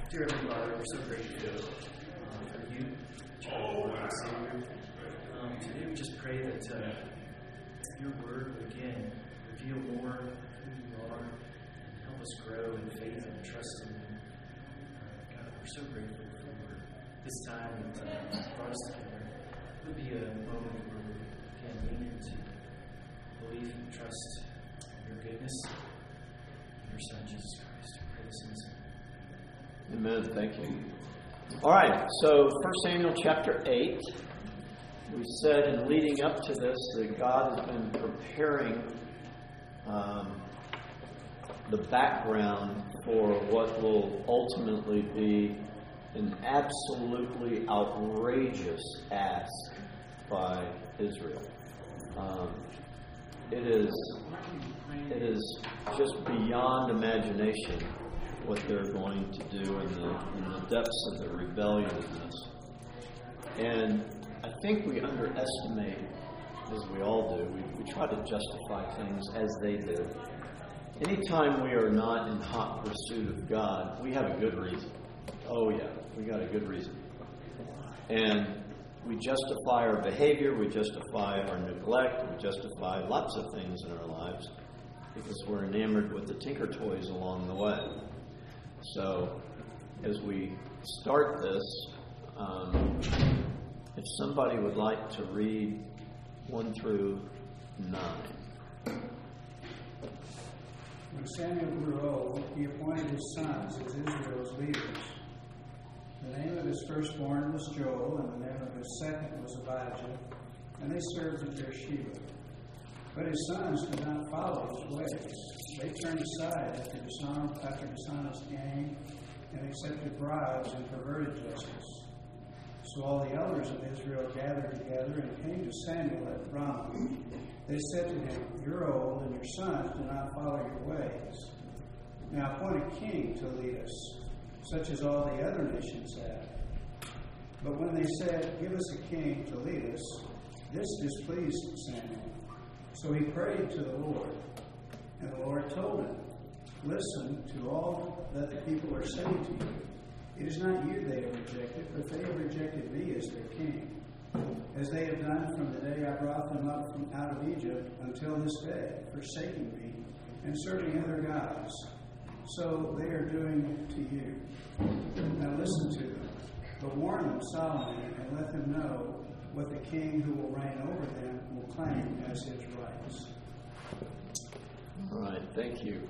Dear Heavenly Father, we're so grateful for you, Lord and Savior. Today we just pray that your word would again reveal more who you are and help us grow in faith and trust in you. God, we're so grateful for this time that brought us together. It would be a moment where we can lean into belief and trust in your goodness and your Son, Jesus Christ. We pray this in his name. Amen. Thank you. All right. So 1 Samuel chapter 8. We said in leading up to this that God has been preparing the background for what will ultimately be an absolutely outrageous ask by Israel. It is just beyond imagination what they're going to do in the depths of the rebellion in this. And I think we underestimate, as we all do, we try to justify things as they do. Anytime we are not in hot pursuit of God, we have a good reason. Oh yeah, we got a good reason. And we justify our behavior, we justify our neglect, we justify lots of things in our lives because we're enamored with the tinker toys along the way. So, as we start this, if somebody would like to read 1 through 9. When Samuel grew old, he appointed his sons as Israel's leaders. The name of his firstborn was Joel, and the name of his second was Abijah, and they served at Beersheba. But his sons did not follow his ways. They turned aside after dishonest gain and accepted bribes and perverted justice. So all the elders of Israel gathered together and came to Samuel at Ramah. They said to him, "You're old, and your sons do not follow your ways. Now appoint a king to lead us, such as all the other nations have." But when they said, "Give us a king to lead us," this displeased Samuel. So he prayed to the Lord, and the Lord told him, "Listen to all that the people are saying to you. It is not you they have rejected, but they have rejected me as their king, as they have done from the day I brought them up from out of Egypt until this day, forsaking me and serving other gods. So they are doing to you. Now listen to them, but warn them solemnly and let them know what the king who will reign over them will claim as his rights." All right, thank you.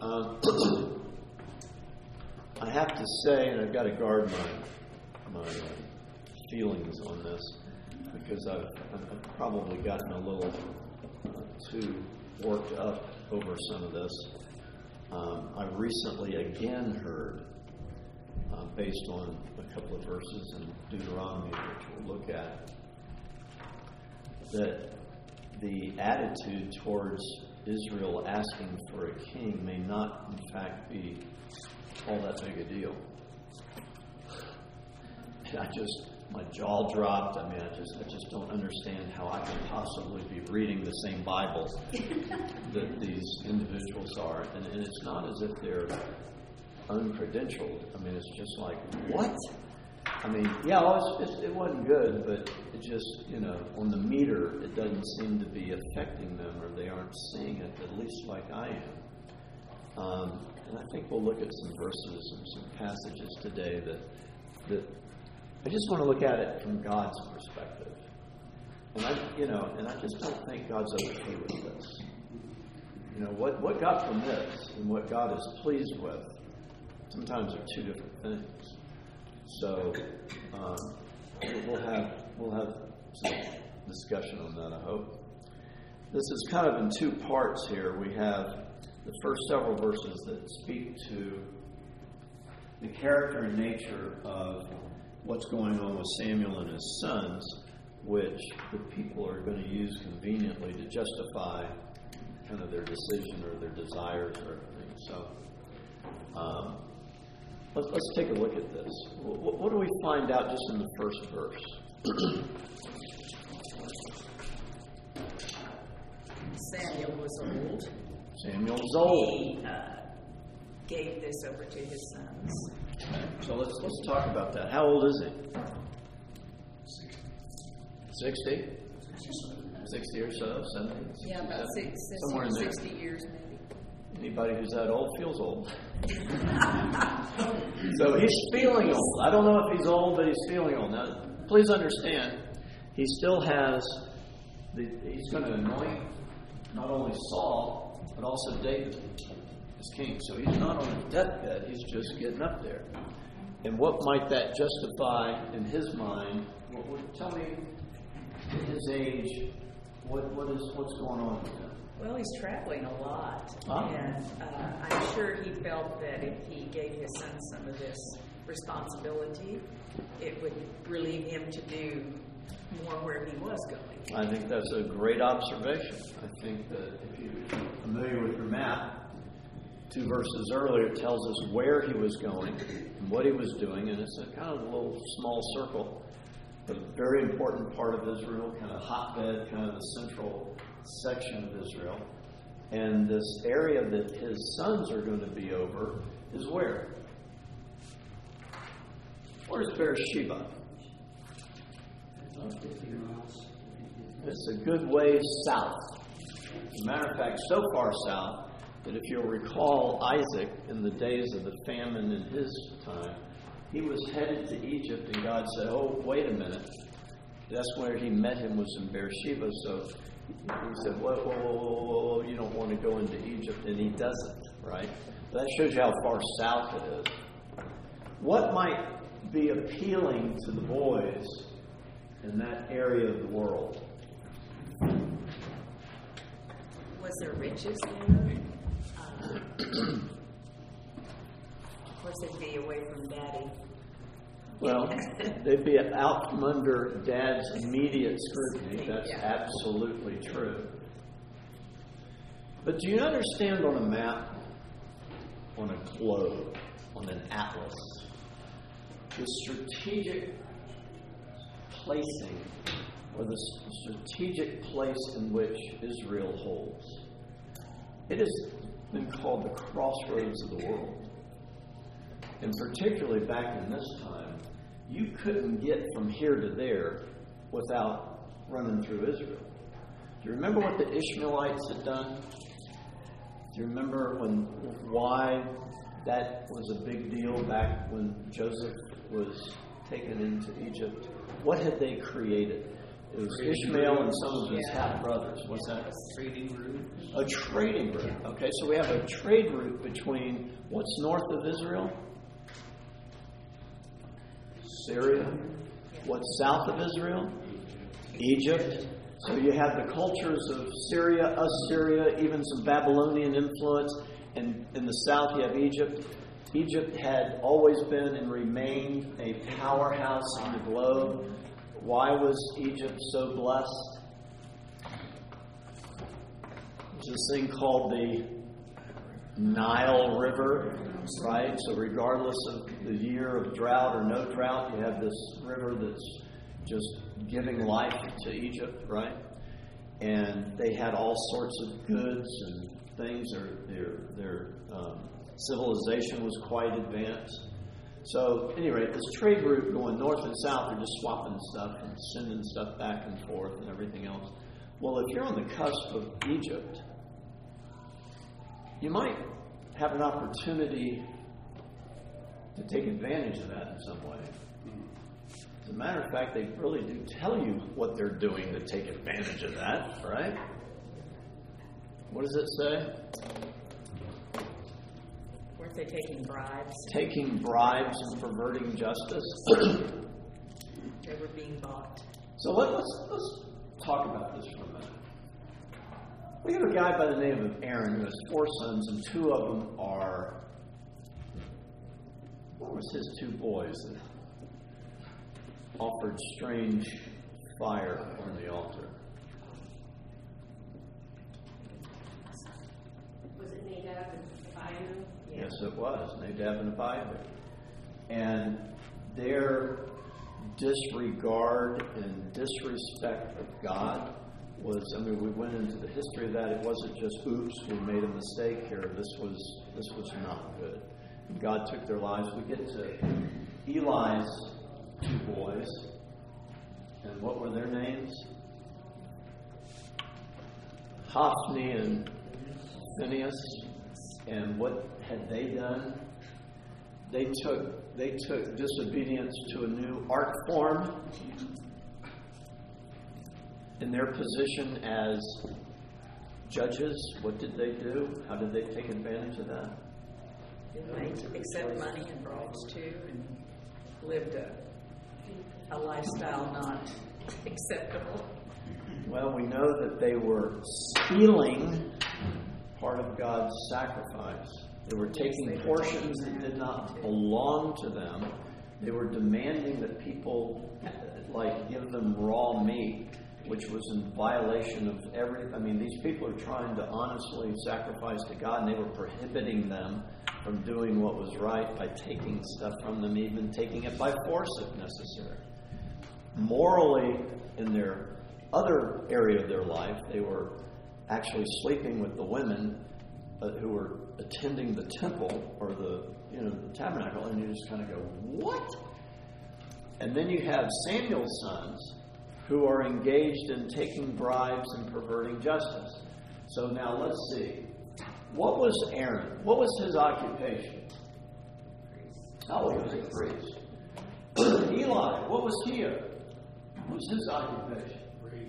I have to say, and I've got to guard my feelings on this, because I've probably gotten a little too worked up over some of this. I recently again heard, based on a couple of verses in Deuteronomy, which we'll look at, that the attitude towards Israel asking for a king may not, in fact, be all that big a deal. My jaw dropped. I mean, I just don't understand how I could possibly be reading the same Bible that these individuals are. And it's not as if they're uncredentialed. I mean, it's just like, what? I mean, yeah, it wasn't good, but it just, on the meter, it doesn't seem to be affecting them, or they aren't seeing it, at least like I am. And I think we'll look at some verses and some passages today that I just want to look at it from God's perspective. And I just don't think God's okay with this. What God permits and what God is pleased with sometimes are two different things. So we'll have some discussion on that, I hope. This is kind of in two parts here. We have the first several verses that speak to the character and nature of what's going on with Samuel and his sons, which the people are going to use conveniently to justify kind of their decision or their desires or everything. So let's take a look at this. What do we find out just in the first verse? Samuel was old. Samuel's old. He gave this over to his sons. So let's talk about that. How old is he? 60? 60 or so, 70? Yeah, about 60 years maybe. Anybody who's that old feels old. So he's feeling old. I don't know if he's old, but he's feeling old. Now, please understand, he still has, he's going to anoint not only Saul, but also David as king. So he's not on his deathbed, he's just getting up there. And what might that justify in his mind? Tell me, at his age, what's going on with him? Well, he's traveling a lot, Huh? and I'm sure he felt that if he gave his son some of this responsibility, it would relieve him to do more where he was going. I think that's a great observation. I think that if you're familiar with your map, 2 verses earlier it tells us where he was going and what he was doing, and it's a kind of a little small circle, but a very important part of Israel, kind of hotbed, kind of the central section of Israel. And this area that his sons are going to be over is where? Where's Beersheba? About 50 miles. It's a good ways south. As a matter of fact, so far south that if you'll recall Isaac in the days of the famine in his time, he was headed to Egypt and God said, oh, wait a minute. That's where he met him, was in Beersheba. So he said, whoa, you don't want to go into Egypt. And he doesn't, right? That shows you how far south it is. What might be appealing to the boys in that area of the world? Was there riches there? Of course, they'd be away from Daddy. Well, they'd be out from under Dad's immediate scrutiny. That's absolutely true. But do you understand on a map, on a globe, on an atlas, the strategic placing or the strategic place in which Israel holds? It has been called the crossroads of the world. And particularly back in this time, you couldn't get from here to there without running through Israel. Do you remember what the Ishmaelites had done? Do you remember why that was a big deal back when Joseph was taken into Egypt? What had they created? It was Ishmael and some of his half-brothers. What's that? A trading route. A trading route. Okay, so we have a trade route between what's north of Israel? Syria. What's south of Israel? Egypt. So you have the cultures of Syria, Assyria, even some Babylonian influence. And in the south you have Egypt. Egypt had always been and remained a powerhouse on the globe. Why was Egypt so blessed? There's this thing called the Nile River, right? So regardless of the year of drought or no drought, you have this river that's just giving life to Egypt, right? And they had all sorts of goods and things. Their civilization was quite advanced. So, at any rate, this trade route going north and south, they're just swapping stuff and sending stuff back and forth and everything else. Well, if you're on the cusp of Egypt, you might have an opportunity to take advantage of that in some way. As a matter of fact, they really do tell you what they're doing to take advantage of that, right? What does it say? Weren't they taking bribes? Taking bribes and perverting justice. They were being bought. So let's talk about this for a minute. We have a guy by the name of Aaron who has 4 sons, and 2 of them are, what was his 2 boys that offered strange fire on the altar? Was it Nadab and Abihu? Yes, it was. Nadab and Abihu. And their disregard and disrespect of God was, we went into the history of that. It wasn't just, oops, we made a mistake here. This was not good. And God took their lives. We get to Eli's two boys. And what were their names? Hophni and Phinehas. And what had they done? They took disobedience to a new art form. In their position as judges, what did they do? How did they take advantage of that? They accept money and bribes too, and lived a lifestyle not acceptable. Well, we know that they were stealing part of God's sacrifice. They were taking portions that did not belong to them. They were demanding that people give them raw meat, which was in violation of these people are trying to honestly sacrifice to God, and they were prohibiting them from doing what was right by taking stuff from them, even taking it by force if necessary. Morally, in their other area of their life, they were actually sleeping with the women who were attending the temple or the tabernacle, and you just kind of go, what? And then you have Samuel's sons who are engaged in taking bribes and perverting justice. So now let's see. What was Aaron? What was his occupation? Oh, he was a priest. Eli, what was he? What was his occupation?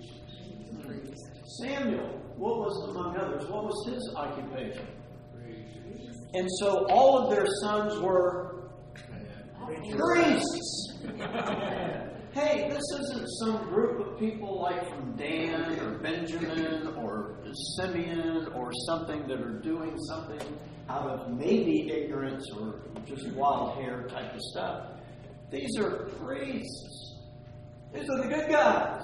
Samuel, what was, among others, what was his occupation? And so all of their sons were priests. Hey, this isn't some group of people like from Dan or Benjamin or Simeon or something that are doing something out of maybe ignorance or just wild hair type of stuff. These are priests. These are the good guys.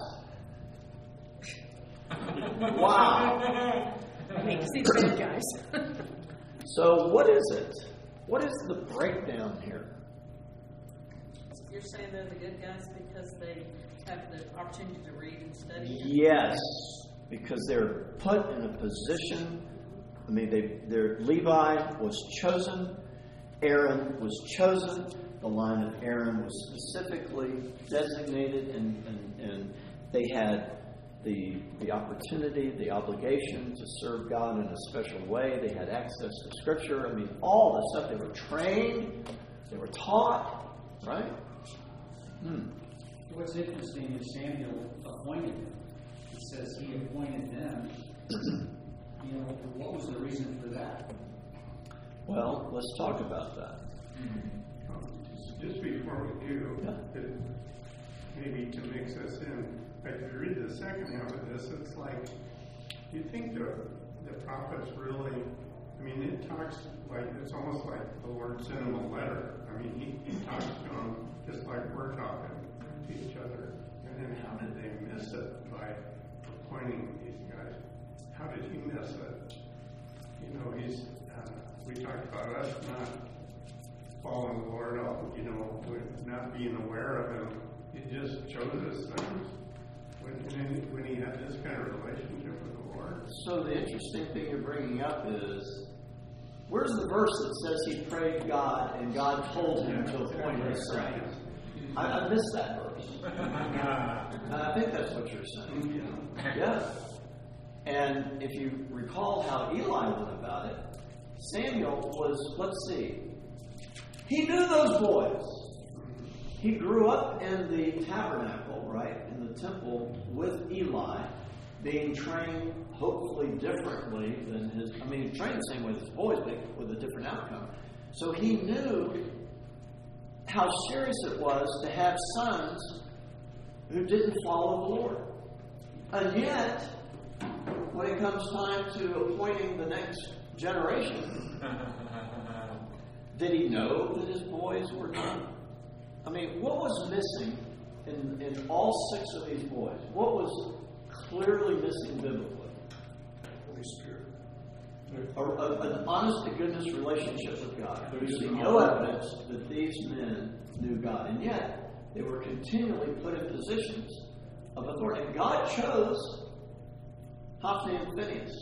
Wow. I hate to see the bad guys. So what is it? What is the breakdown here? You're saying they're the good guys because they have the opportunity to read and study? Yes, because they're put in a position. Their Levi was chosen. Aaron was chosen. The line of Aaron was specifically designated, and they had the opportunity, the obligation to serve God in a special way. They had access to Scripture. All the stuff. They were trained. They were taught. Right? What's interesting is Samuel appointed them. It says he appointed them. What was the reason for that? Well, let's talk about that. Just before we do, maybe to mix us in, if you read the second half of this, it's like, you think the prophets really, it talks like, it's almost like the Lord sent him a letter. He talks to them just like we're talking to each other. And then how did they miss it by appointing these guys? How did he miss it? We talked about us not following the Lord up, not being aware of him. He just chose us things when he had this kind of relationship with the Lord. So the interesting thing you're bringing up is, where's the verse that says he prayed God and God told him to appoint his son? I missed that verse. I think that's what you're saying. Yeah. And if you recall how Eli went about it, Samuel was, let's see, he knew those boys. He grew up in the tabernacle, right, in the temple with Eli, being trained hopefully differently than he trained the same way as his boys, but with a different outcome. So he knew how serious it was to have sons who didn't follow the Lord. And yet, when it comes time to appointing the next generation, did he know that his boys were not? What was missing in all 6 of these boys? What was clearly missing biblically? Holy Spirit. An honest-to-goodness relationship with God. We see no evidence that these men knew God. And yet, they were continually put in positions of authority. And God chose Hophni and Phinehas.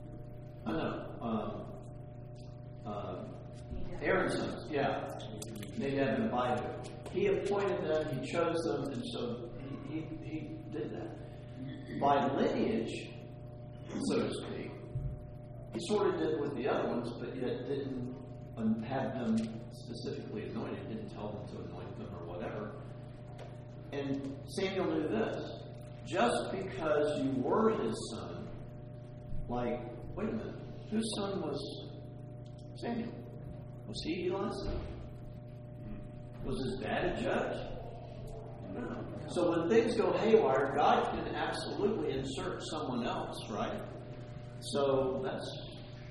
Aaron's sons, yeah. Nadab and Abihu. He appointed them, he chose them, and so he did that. By lineage, so to speak, he sort of did with the other ones, but yet didn't have them specifically anointed, didn't tell them to anoint them or whatever. And Samuel knew this. Just because you were his son, like, wait a minute, whose son was Samuel? Was he Eli's son? Was his dad a judge? No. So when things go haywire, God can absolutely insert someone else, right? So that's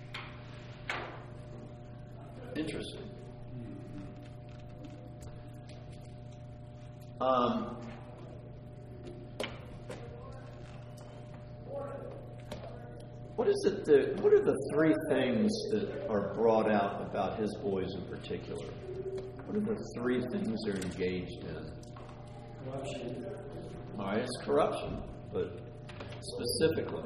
interesting. What are the three things that are brought out about his boys in particular? What are the three things they're engaged in? Corruption. All right, it's corruption, but specifically.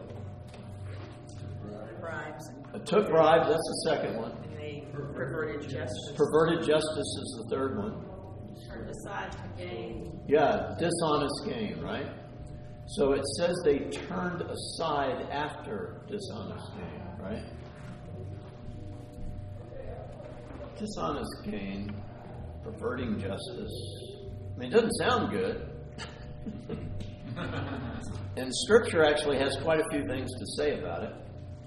Bribes. Took bribes, that's the second one. And they perverted justice. Perverted justice is the third one. Turned aside to gain. Yeah, dishonest gain, right? So it says they turned aside after dishonest gain, right? Dishonest gain, perverting justice. I mean, it doesn't sound good. And Scripture actually has quite a few things to say about it.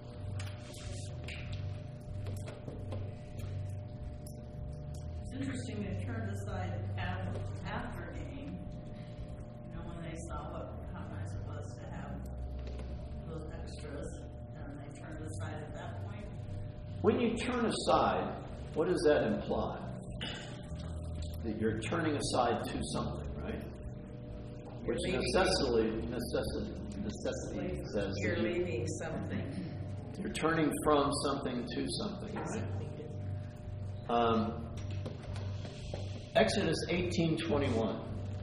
It's interesting they turned aside after gain. When they saw how nice it was to have those extras, and they turned aside at that point. When you turn aside, what does that imply? That you're turning aside to something, right? Which necessity says You're leaving something. you're turning from something to something, right? Exodus 18:21.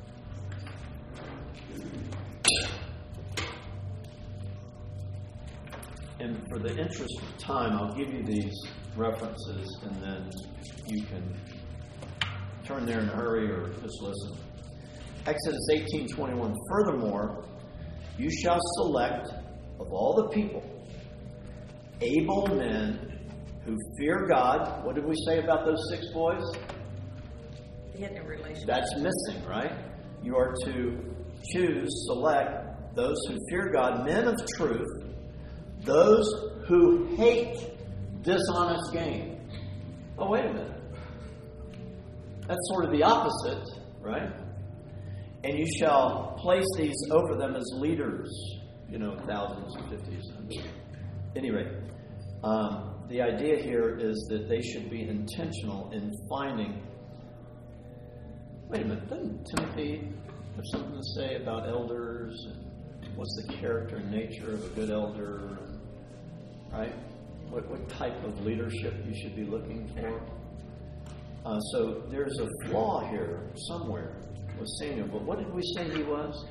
And for the interest of time, I'll give you these references, and then you can turn there in a hurry or just listen. Exodus 18:21. Furthermore, you shall select of all the people able men who fear God. What did we say about those 6 boys? They had no relationship. That's missing, right? You are to choose, select those who fear God, men of truth, those who hate dishonest gain. Oh, wait a minute. That's sort of the opposite, right? And you shall place these over them as leaders, thousands and fifties. At any rate, the idea here is that they should be intentional in finding. Wait a minute, doesn't Timothy have something to say about elders? And what's the character and nature of a good elder? Right? What type of leadership you should be looking for? So there's a flaw here somewhere with Samuel. But what did we say he was?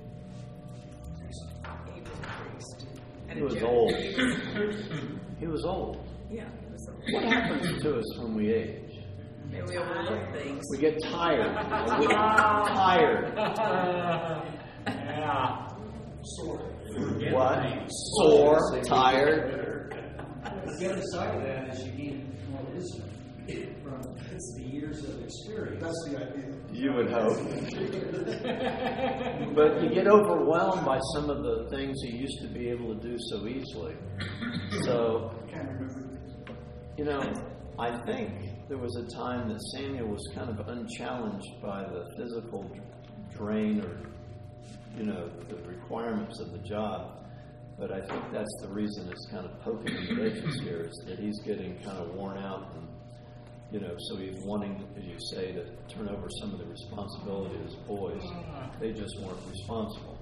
He was a priest. And He a was judge. old. He was old. Yeah, he was old. What happens to us when we age? And we overlook things. We get tired. We get tired. Yeah. Sore. What? Sore, tired. The other side of that is you gain more wisdom from the years of experience. That's the idea. You would hope. But you get overwhelmed by some of the things you used to be able to do so easily. So, I think there was a time that Samuel was kind of unchallenged by the physical drain or, the requirements of the job. But I think that's the reason it's kind of poking in the edges here, is that he's getting kind of worn out and, so he's wanting, as you say, to turn over some of the responsibility of his boys. They just weren't responsible.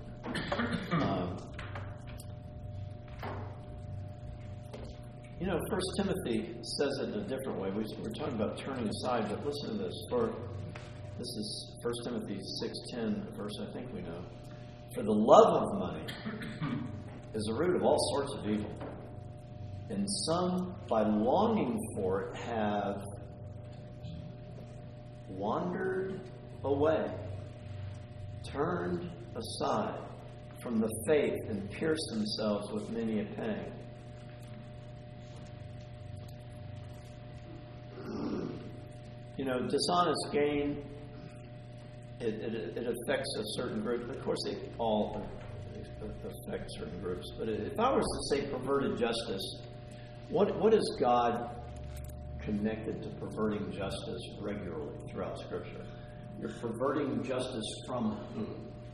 1 Timothy says it in a different way. We're talking about turning aside, but listen to this. This is 1 Timothy 6:10, a verse I think we know. For the love of money is the root of all sorts of evil. And some, by longing for it, have wandered away, turned aside from the faith, and pierced themselves with many a pang. You know, dishonest gain, it affects a certain group. Of course, they all affect certain groups. But if I was to say perverted justice, what is God connected to perverting justice regularly throughout Scripture? You're perverting justice from whom?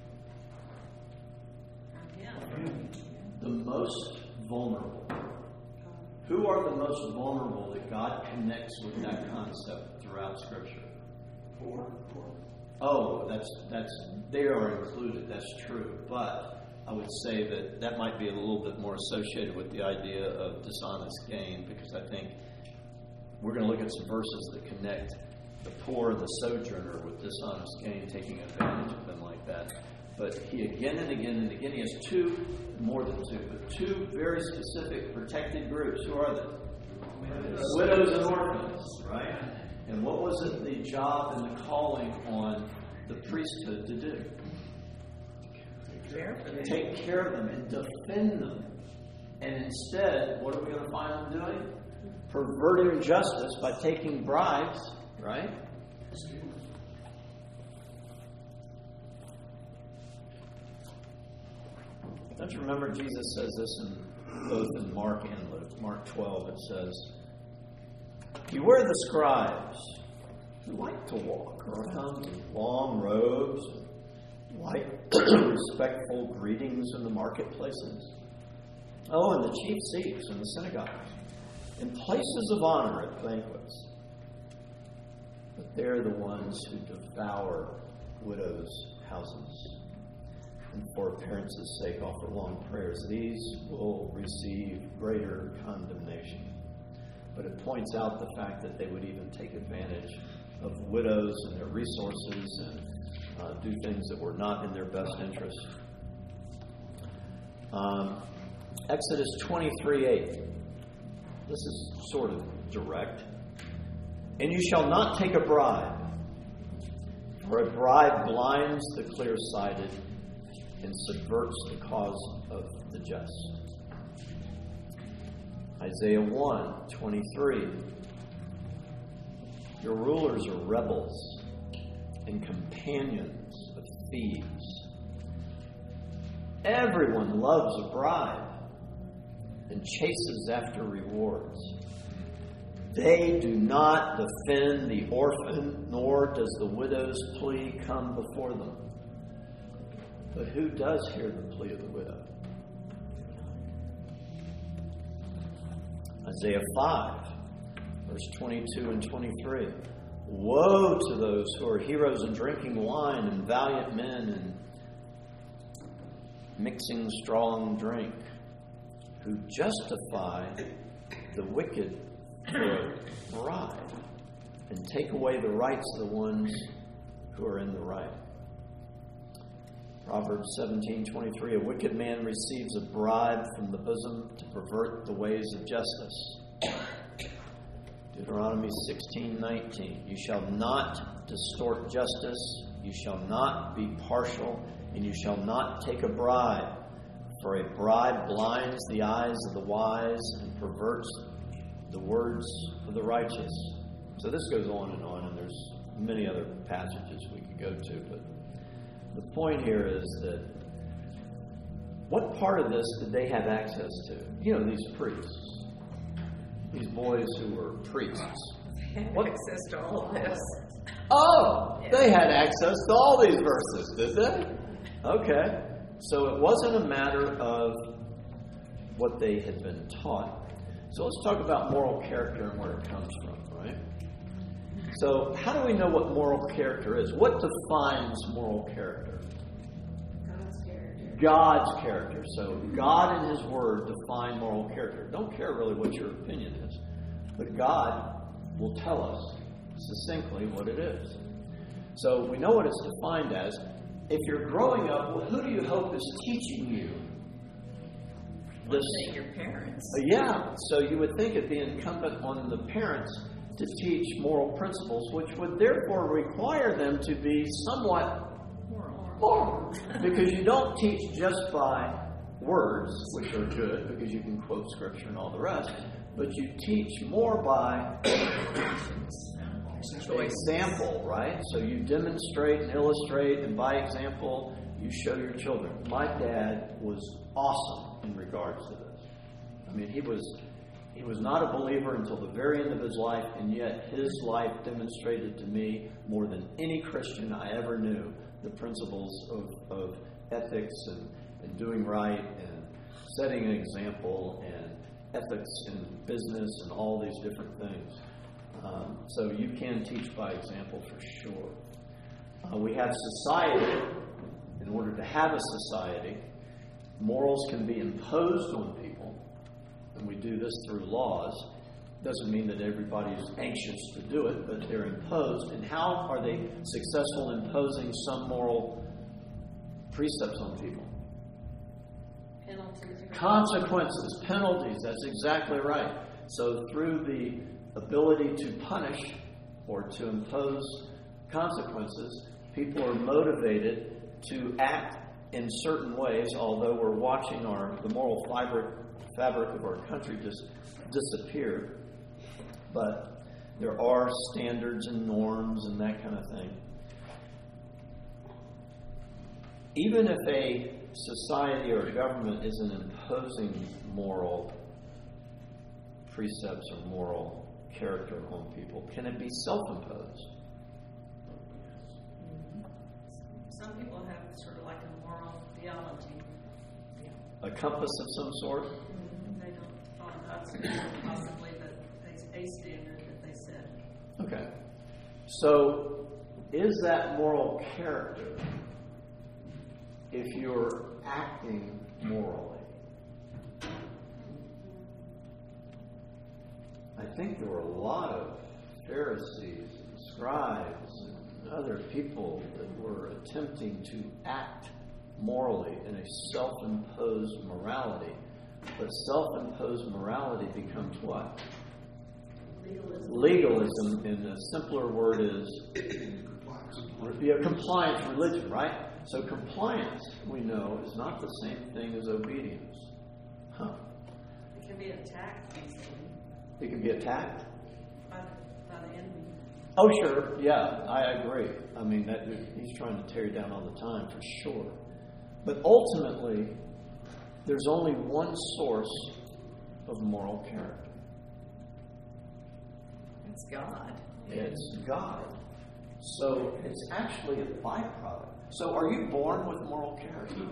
The most vulnerable. Who are the most vulnerable that God connects with that concept throughout Scripture? Poor. Oh, that's they are included. That's true. But I would say that might be a little bit more associated with the idea of dishonest gain, because I think we're going to look at some verses that connect the poor and the sojourner with dishonest gain, taking advantage of them like that. But he again and again and again, he has more than two very specific protected groups. Who are they? Widows and orphans, right? And what was it the job and the calling on the priesthood to do? Take care of them and defend them. And instead, what are we going to find them doing? Perverting justice by taking bribes, right? Don't you remember Jesus says this both in Mark and Luke? Mark 12, it says, "Beware the scribes who like to walk around in long robes, like respectful greetings in the marketplaces. Oh, and the chief seats in the synagogues, in places of honor at banquets. But they're the ones who devour widows' houses, and for appearance's sake offer long prayers. These will receive greater condemnation." But it points out the fact that they would even take advantage of widows and their resources and do things that were not in their best interest. Exodus 23:8. This is sort of direct. "And you shall not take a bribe, for a bribe blinds the clear-sighted and subverts the cause of the just." Isaiah 1:23. "Your rulers are rebels and companions of thieves. Everyone loves a bribe and chases after rewards. They do not defend the orphan, nor does the widow's plea come before them." But who does hear the plea of the widow? Isaiah 5, verse 22 and 23. "Woe to those who are heroes in drinking wine and valiant men in mixing strong drink, who justify the wicked for a bribe and take away the rights of the ones who are in the right." Proverbs 17:23. "A wicked man receives a bribe from the bosom to pervert the ways of justice." Deuteronomy 16:19. "You shall not distort justice, you shall not be partial, and you shall not take a bribe, for a bribe blinds the eyes of the wise and perverts the words of the righteous." So this goes on, and there's many other passages we could go to, but the point here is that what part of this did they have access to? You know, these priests, these boys who were priests. What? Access to all of this. Oh, they had access to all these verses, did they? Okay. So it wasn't a matter of what they had been taught. So let's talk about moral character and where it comes from, right? So how do we know what moral character is? What defines moral character? God's character. God's character. So God and His Word define moral character. Don't care really what your opinion is, but God will tell us succinctly what it is. So we know what it's defined as. If you're growing up, well, who do you hope is teaching you this? Your parents. Yeah, so you would think it'd be incumbent on the parents to teach moral principles, which would therefore require them to be somewhat moral. Because you don't teach just by words, which are good, because you can quote Scripture and all the rest, but you teach more by example, right? So you demonstrate and illustrate, and by example, you show your children. My dad was awesome in regards to this. I mean, he was not a believer until the very end of his life, and yet his life demonstrated to me more than any Christian I ever knew the principles of ethics and doing right and setting an example and ethics in business and all these different things. So you can teach by example for sure. We have society. In order to have a society, morals can be imposed on people, and we do this through laws. Doesn't mean that everybody is anxious to do it, but they're imposed. And how are they successful in imposing some moral precepts on people? Penalties. Consequences, penalties, that's exactly right. So through the ability to punish or to impose consequences, people are motivated to act in certain ways, although we're watching the moral fabric of our country just disappear. But there are standards and norms and that kind of thing. Even if a society or a government isn't imposing moral precepts or moral character on people, can it be self-imposed? Some people have sort of like a moral theology. A compass of some sort? They don't follow God's standard possibly, but a standard that they set. Okay. So, is that moral character if you're acting morally? I think there were a lot of Pharisees and scribes and other people that were attempting to act morally in a self-imposed morality. But self-imposed morality becomes what? Legalism, and the simpler word is compliance religion, right? So compliance, we know, is not the same thing as obedience. It can be attacked easily It can be attacked. by the enemy. Oh, sure. Yeah, I agree. I mean, he's trying to tear you down all the time, for sure. But ultimately, there's only one source of moral character. It's God. It's God. So it's actually a byproduct. So are you born with moral character?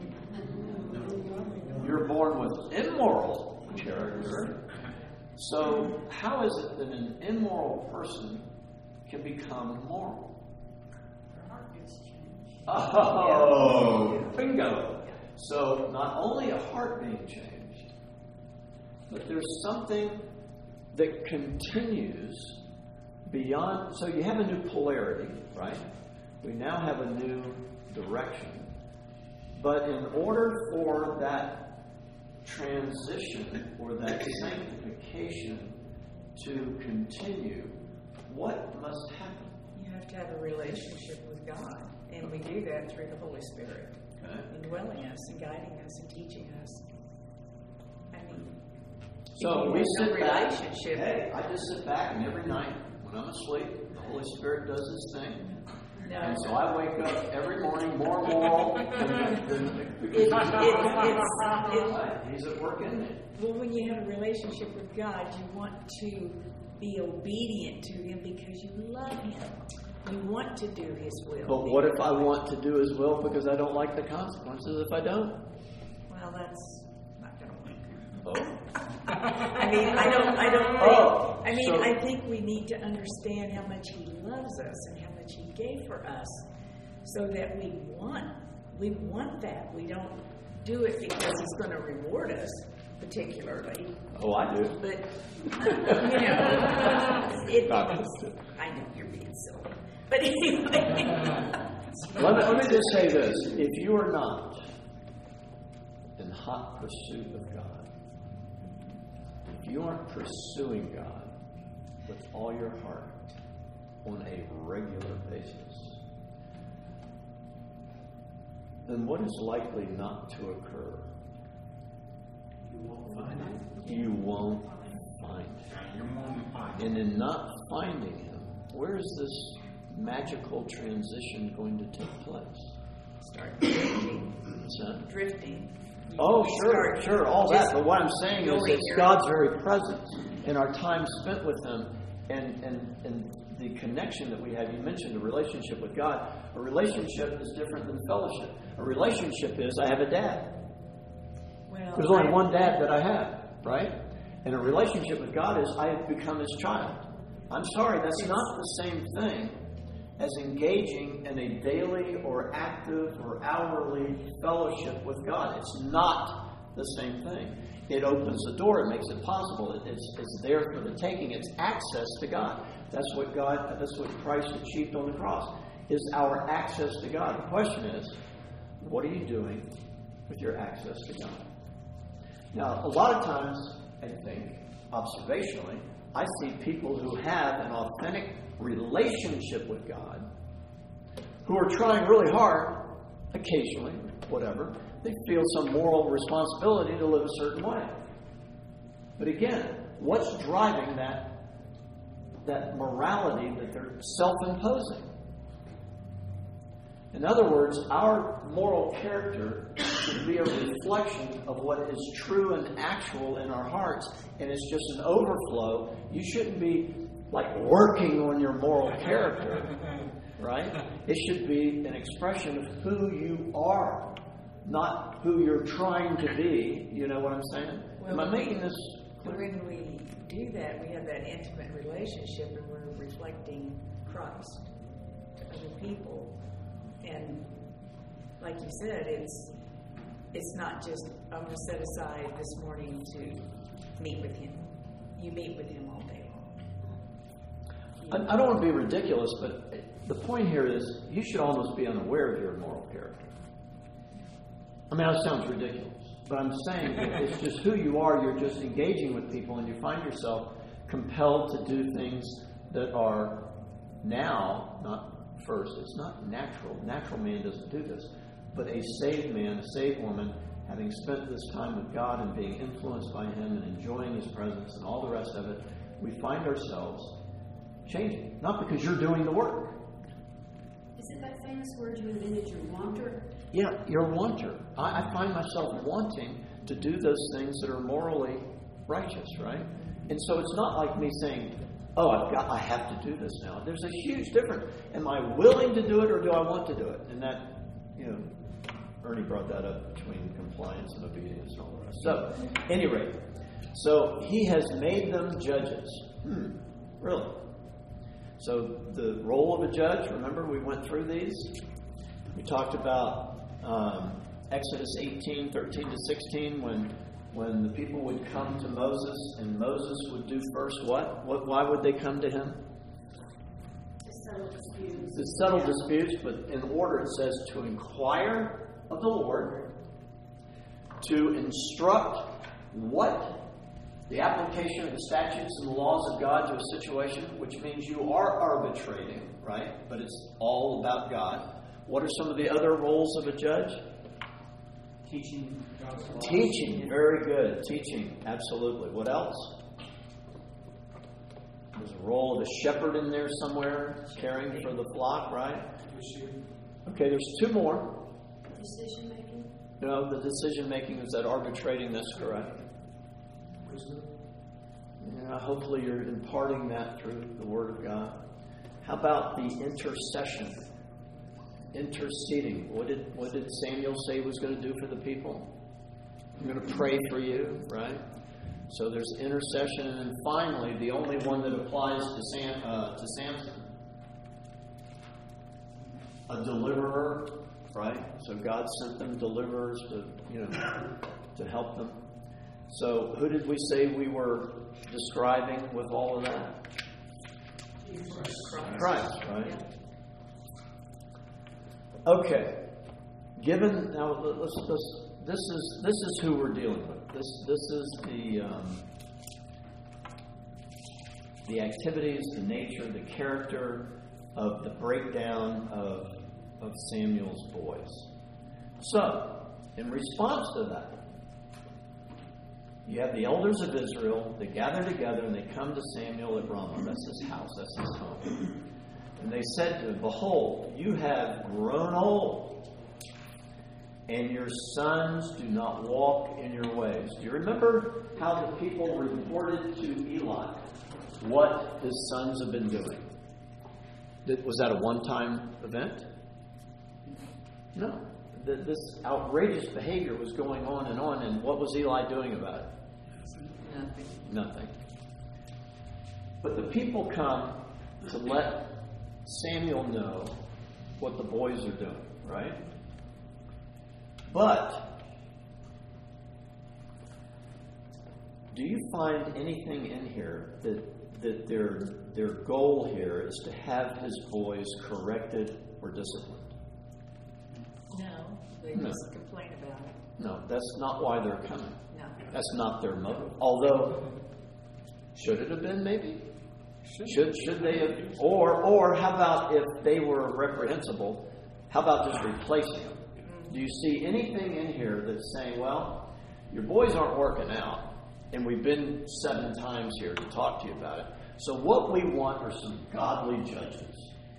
You're born with immoral character. So how is it that an immoral person can become moral? Their heart gets changed. Oh, bingo. So not only a heart being changed, but there's something that continues beyond. So you have a new polarity, right? We now have a new direction. But in order for that transition or that sanctification to continue, what must happen? You have to have a relationship with God. And we do that through the Holy Spirit. Okay. Indwelling us and guiding us and teaching us. I mean, So we no sit back. relationship. Hey, I just sit back, and every night when I'm asleep, the Holy Spirit does His thing. No. And so I wake up every morning more moral It's He's at work in me. well, when you have a relationship with God, you want to be obedient to Him because you love Him. You want to do His will. But what if I want to do His will because I don't like the consequences if I don't? Well, that's not going to work. Oh. I mean, I don't think. Oh, I mean, so- I think we need to understand how much He loves us and how much He gave for us, so that we want that. We don't do it because He's going to reward us, particularly. Oh, I do. But I know you're being silly. But anyway, Let me just say this. If you are not in hot pursuit of God, if you aren't pursuing God, with all your heart on a regular basis, then what is likely not to occur? You won't find it. You won't find him. And in not finding him, where is this magical transition going to take place? Start drifting. What's that? Drifting. Oh, You sure, start all that. just But what I'm saying is going it's your- God's very presence in our time spent with him and the connection that we have. You mentioned a relationship with God. A relationship is different than fellowship. A relationship is I have a dad. Well, There's only one dad that I have, right? And a relationship with God is I have become his child. I'm sorry, that's not the same thing as engaging in a daily or active or hourly fellowship with God. It's not the same thing. It opens the door. It makes it possible. It's there for the taking. It's access to God. That's what Christ achieved on the cross, is our access to God. The question is, what are you doing with your access to God? Now, a lot of times, I think, observationally, I see people who have an authentic relationship with God, who are trying really hard, occasionally, whatever. They feel some moral responsibility to live a certain way. But again, what's driving that morality that they're self-imposing? In other words, our moral character should be a reflection of what is true and actual in our hearts, and it's just an overflow. You shouldn't be like working on your moral character, right? It should be an expression of who you are, not who you're trying to be. You know what I'm saying? Am I making this clear? When we do that, we have that intimate relationship and we're reflecting Christ to other people. And like you said, it's not just, I'm going to set aside this morning to meet with him. You meet with him all day long. I don't want to be ridiculous, but the point here is you should almost be unaware of your moral character. I mean, that sounds ridiculous, but I'm saying that it's just who you are. You're just engaging with people, and you find yourself compelled to do things that are now, not first. It's not natural. Natural man doesn't do this. But a saved man, a saved woman, having spent this time with God and being influenced by him and enjoying his presence and all the rest of it, we find ourselves changing. Not because you're doing the work. Is it that famous word you invented, your wanter? Yeah, you're a wanter. I find myself wanting to do those things that are morally righteous, right? And so it's not like me saying, oh, I have to do this now. There's a huge difference. Am I willing to do it or do I want to do it? And that, Ernie brought that up between compliance and obedience and all the rest. So, at any rate, so he has made them judges. Really? So the role of a judge, remember we went through these? We talked about Exodus 18, 13 to 16, when the people would come to Moses, and Moses would do first what? Why would they come to him? To settle disputes. To settle disputes, but in order it says to inquire of the Lord, to instruct what? The application of the statutes and the laws of God to a situation, which means you are arbitrating, right? But it's all about God. What are some of the other roles of a judge? Teaching God's law. Teaching, very good. Teaching, absolutely. What else? There's a role of a shepherd in there somewhere, caring for the flock, right? Okay, there's two more. Decision making. No, the decision making is that arbitrating, that's correct. Wisdom. Yeah, hopefully you're imparting that through the Word of God. How about the intercession? Interceding. What did Samuel say he was going to do for the people? I'm going to pray for you, right? So there's intercession, and then finally, the only one that applies to Samson, a deliverer, right? So God sent them deliverers to help them. So who did we say we were describing with all of that? Christ, right? Okay. Given now, this is who we're dealing with. This is the activities, the nature, the character of the breakdown of Samuel's boys. So, in response to that, you have the elders of Israel, they gather together and they come to Samuel at Ramah. That's his house, that's his home. And they said to him, "Behold, you have grown old, and your sons do not walk in your ways." Do you remember how the people reported to Eli what his sons have been doing? Was that a one-time event? No. This outrageous behavior was going on, and what was Eli doing about it? Nothing. But the people come to let Samuel know what the boys are doing, right? But do you find anything in here that their goal here is to have his boys corrected or disciplined? No, they just complain about it. No, that's not why they're coming. No. That's not their motive. Although, should it have been maybe? Should they have? Or how about if they were reprehensible, how about just replacing them? Do you see anything in here that's saying, well, your boys aren't working out, and we've been 7 times here to talk to you about it. So what we want are some godly judges.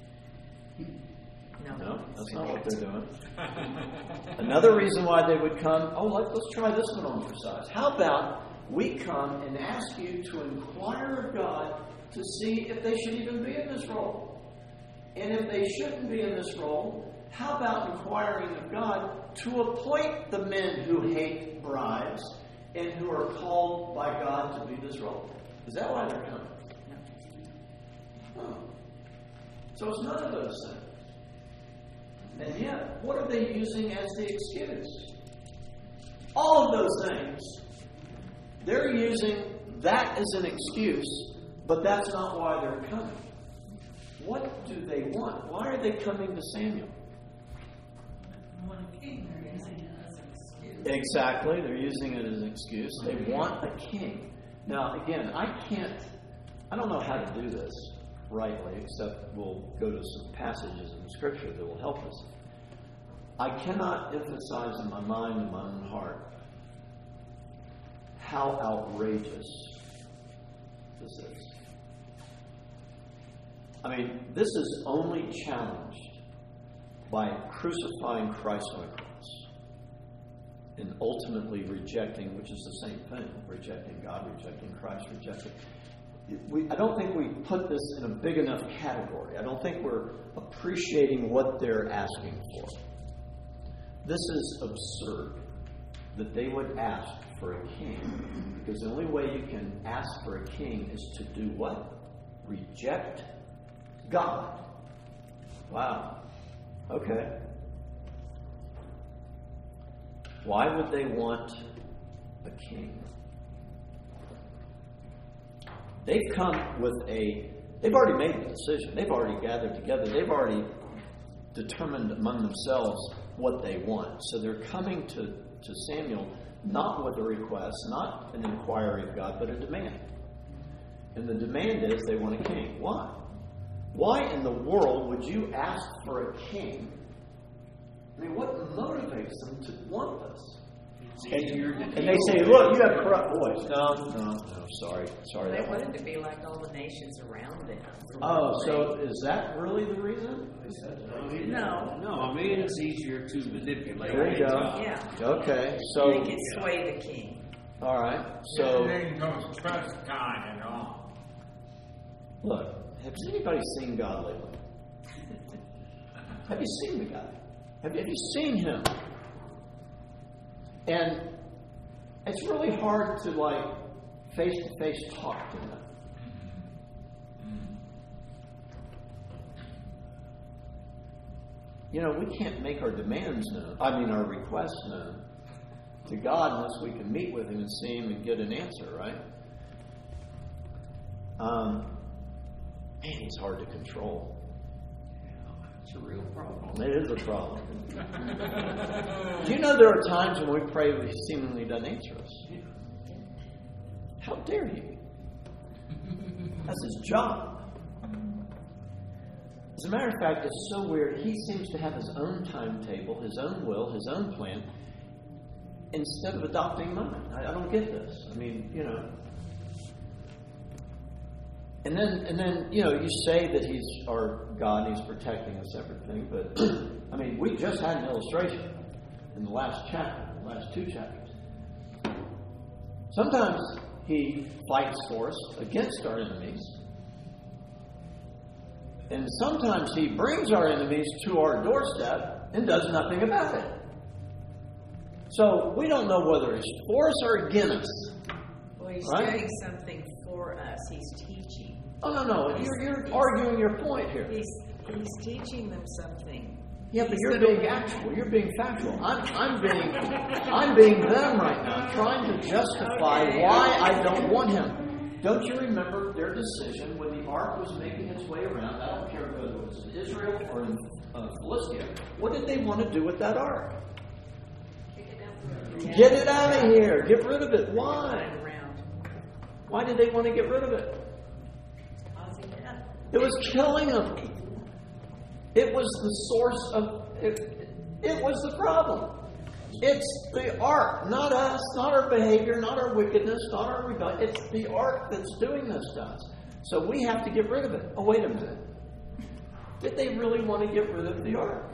No, that's not what they're doing. Another reason why they would come, let's try this one on for size. How about we come and ask you to inquire of God to see if they should even be in this role? And if they shouldn't be in this role, how about inquiring of God to appoint the men who hate bribes and who are called by God to be this role? Is that why they're coming? No. So it's none of those things. And yet, what are they using as the excuse? All of those things. They're using that as an excuse, but that's not why they're coming. What do they want? Why are they coming to Samuel? They're using it as an excuse. Exactly. They're using it as an excuse. They want a king. Now, again, I don't know how to do this rightly, except we'll go to some passages in Scripture that will help us. I cannot emphasize in my mind and my own heart how outrageous this is. I mean, this is only challenged by crucifying Christ on a cross and ultimately rejecting, which is the same thing, rejecting God, rejecting Christ, rejecting. I don't think we put this in a big enough category. I don't think we're appreciating what they're asking for. This is absurd that they would ask for a king, because the only way you can ask for a king is to do what? Reject God. Wow. Okay. Why would they want a king? They've come with they've already made the decision. They've already gathered together. They've already determined among themselves what they want. So they're coming to Samuel not with a request, not an inquiry of God, but a demand. And the demand is they want a king. Why? Why in the world would you ask for a king? I mean, what motivates them to want this? And they say, look, you have corrupt boys. No, sorry. They wanted to be like all the nations around them. Oh, so is that really the reason? No. I mean, it's easier to manipulate. There you go. Yeah. Okay, so... They could sway the king. All right, so... They don't trust God at all. Look, has anybody seen God lately? Have you seen the guy? Have you seen him? And it's really hard to, face-to-face talk to him. You know, we can't make our our requests known to God unless we can meet with Him and see Him and get an answer, right? Man, He's hard to control. It's a real problem. It is a problem. Do you know there are times when we pray He seemingly doesn't answer us? How dare He? That's his job. As a matter of fact, it's so weird. He seems to have his own timetable, his own will, his own plan, instead of adopting mine. I don't get this. I mean, you know. And then you say that he's our God and he's protecting us, everything. But, I mean, we just had an illustration in the last chapter, the last 2 chapters. Sometimes he fights for us against our enemies. And sometimes he brings our enemies to our doorstep and does nothing about it. So we don't know whether he's for us or against us. Well, he's right? doing something for us. He's teaching. Oh, no. You're arguing your point here. He's teaching them something. Yeah, but you're being actual. You're being factual. I'm being them right now, trying to justify why I don't want him. Don't you remember their decision when the ark was making its way around? I don't care whether it was in Israel or in Philistia. What did they want to do with that ark? Get it out of here. Get rid of it. Why? Why did they want to get rid of it? It was killing them. It was the source of it. It was the problem. It's the ark, not us, not our behavior, not our wickedness, not our rebellion. It's the ark that's doing this to us. So we have to get rid of it. Oh, wait a minute. Did they really want to get rid of the ark?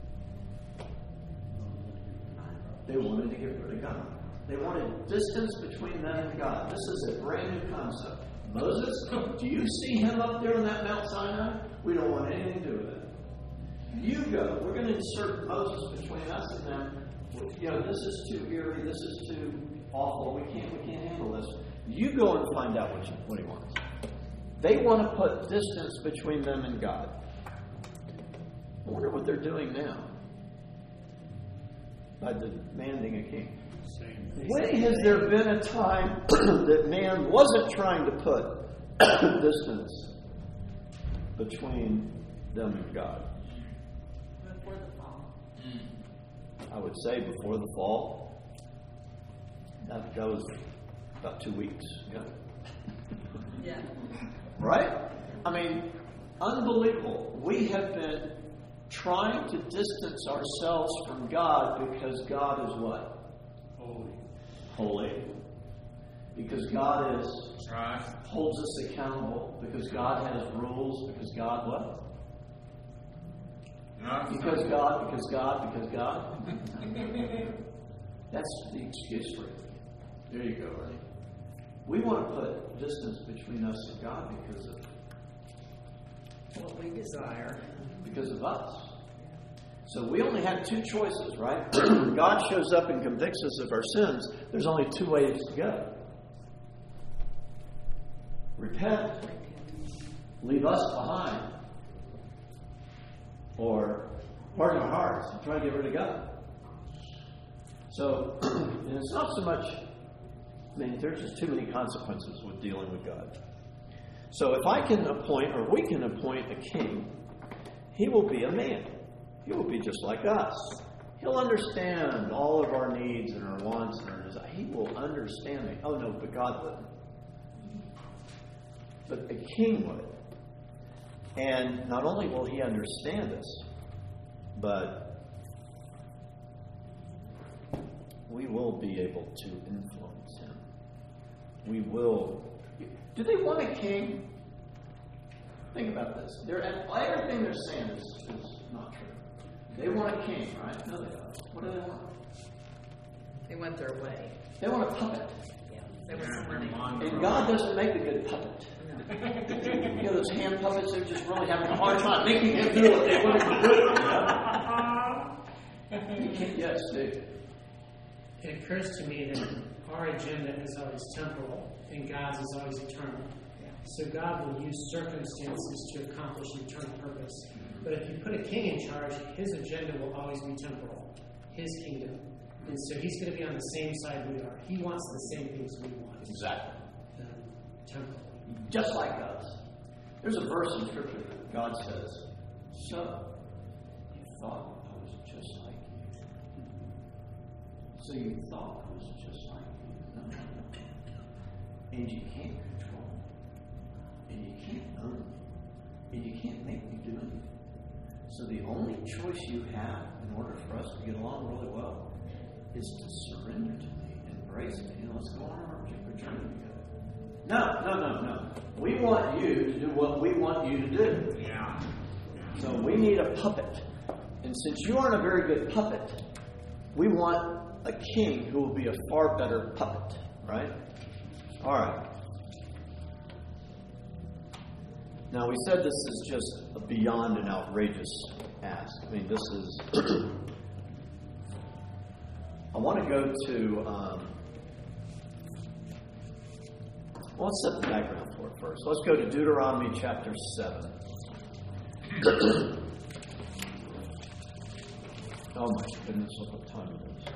They wanted to get rid of God. They wanted distance between them and God. This is a brand new concept. Moses, do you see him up there on that Mount Sinai? We don't want anything to do with it. You go. We're going to insert Moses between us and them. This is too eerie. This is too awful. We can't handle this. You go and find out what he wants. They want to put distance between them and God. I wonder what they're doing now by demanding a king. When has there been a time that man wasn't trying to put distance between them and God? Before the fall. I would say before the fall. That was about 2 weeks ago. Yeah. Right? I mean, unbelievable. We have been trying to distance ourselves from God because God is what? Holy. Because God holds us accountable. Because God has rules. Because God what? Because God. That's the excuse for it. There you go, right? We want to put distance between us and God because of what we desire. Because of us. So we only have 2 choices, right? When God shows up and convicts us of our sins, there's only 2 ways to go. Repent. Leave us behind. Or harden our hearts and try to get rid of God. So, and it's not so much, there's just too many consequences with dealing with God. So if I can appoint, or we can appoint a king, he will be a man. He will be just like us. He'll understand all of our needs and our wants and our desires. He will understand me. Oh no, but God wouldn't. But a king would. And not only will he understand us, but we will be able to influence him. We will. Do they want a king? Think about this. Everything they're saying is not true. They want a king, right? No, they don't. What do they want? They want their way. They want a puppet. Yeah, they want some money. And God doesn't make a good puppet. No. Those hand puppets, they're just really having a hard time making him do what they want him to do. You can't, yes, Dave. It occurs to me that our agenda is always temporal and God's is always eternal. So God will use circumstances to accomplish an eternal purpose. But if you put a king in charge, his agenda will always be temporal, his kingdom. And so he's going to be on the same side we are. He wants the same things we want. Exactly. Temporal. Just like us. There's a verse in Scripture that God says, so you thought I was just like you. So you thought I was just like you. No. And you can't control me. and you can't own me, and you can't make me do anything. So the only choice you have in order for us to get along really well is to surrender to me, embrace me, and let's go on our journey together. No. We want you to do what we want you to do. Yeah. So we need a puppet. And since you aren't a very good puppet, we want a king who will be a far better puppet. Right? All right. Now, we said this is just beyond an outrageous ask. I mean, this is... I want to go to... well, let's set the background for it first. Let's go to Deuteronomy chapter 7. Oh my goodness, look what time it is.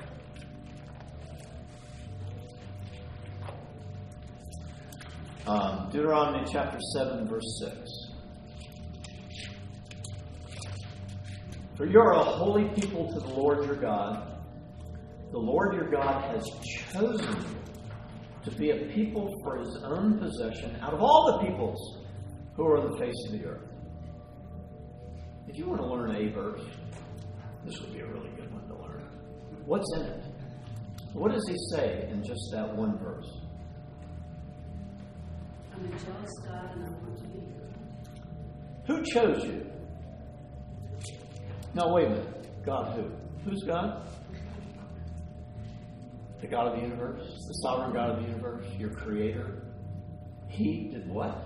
Deuteronomy chapter 7, verse 6. For you are a holy people to the Lord your God. The Lord your God has chosen you to be a people for his own possession out of all the peoples who are on the face of the earth. If you want to learn a verse, this would be a really good one to learn. What's in it? What does he say in just that one verse? I'm a jealous God and I want to be. Who chose you? No, wait a minute. God who? Who's God? The God of the universe? The sovereign God of the universe? Your creator? He did what?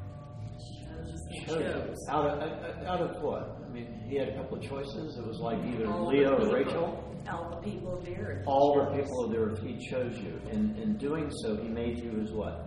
Chose. Out of what? I mean, he had a couple of choices. It was like either Leah or Rachel. All the people of the earth. All the people of the earth, he chose you. And in doing so, he made you as what?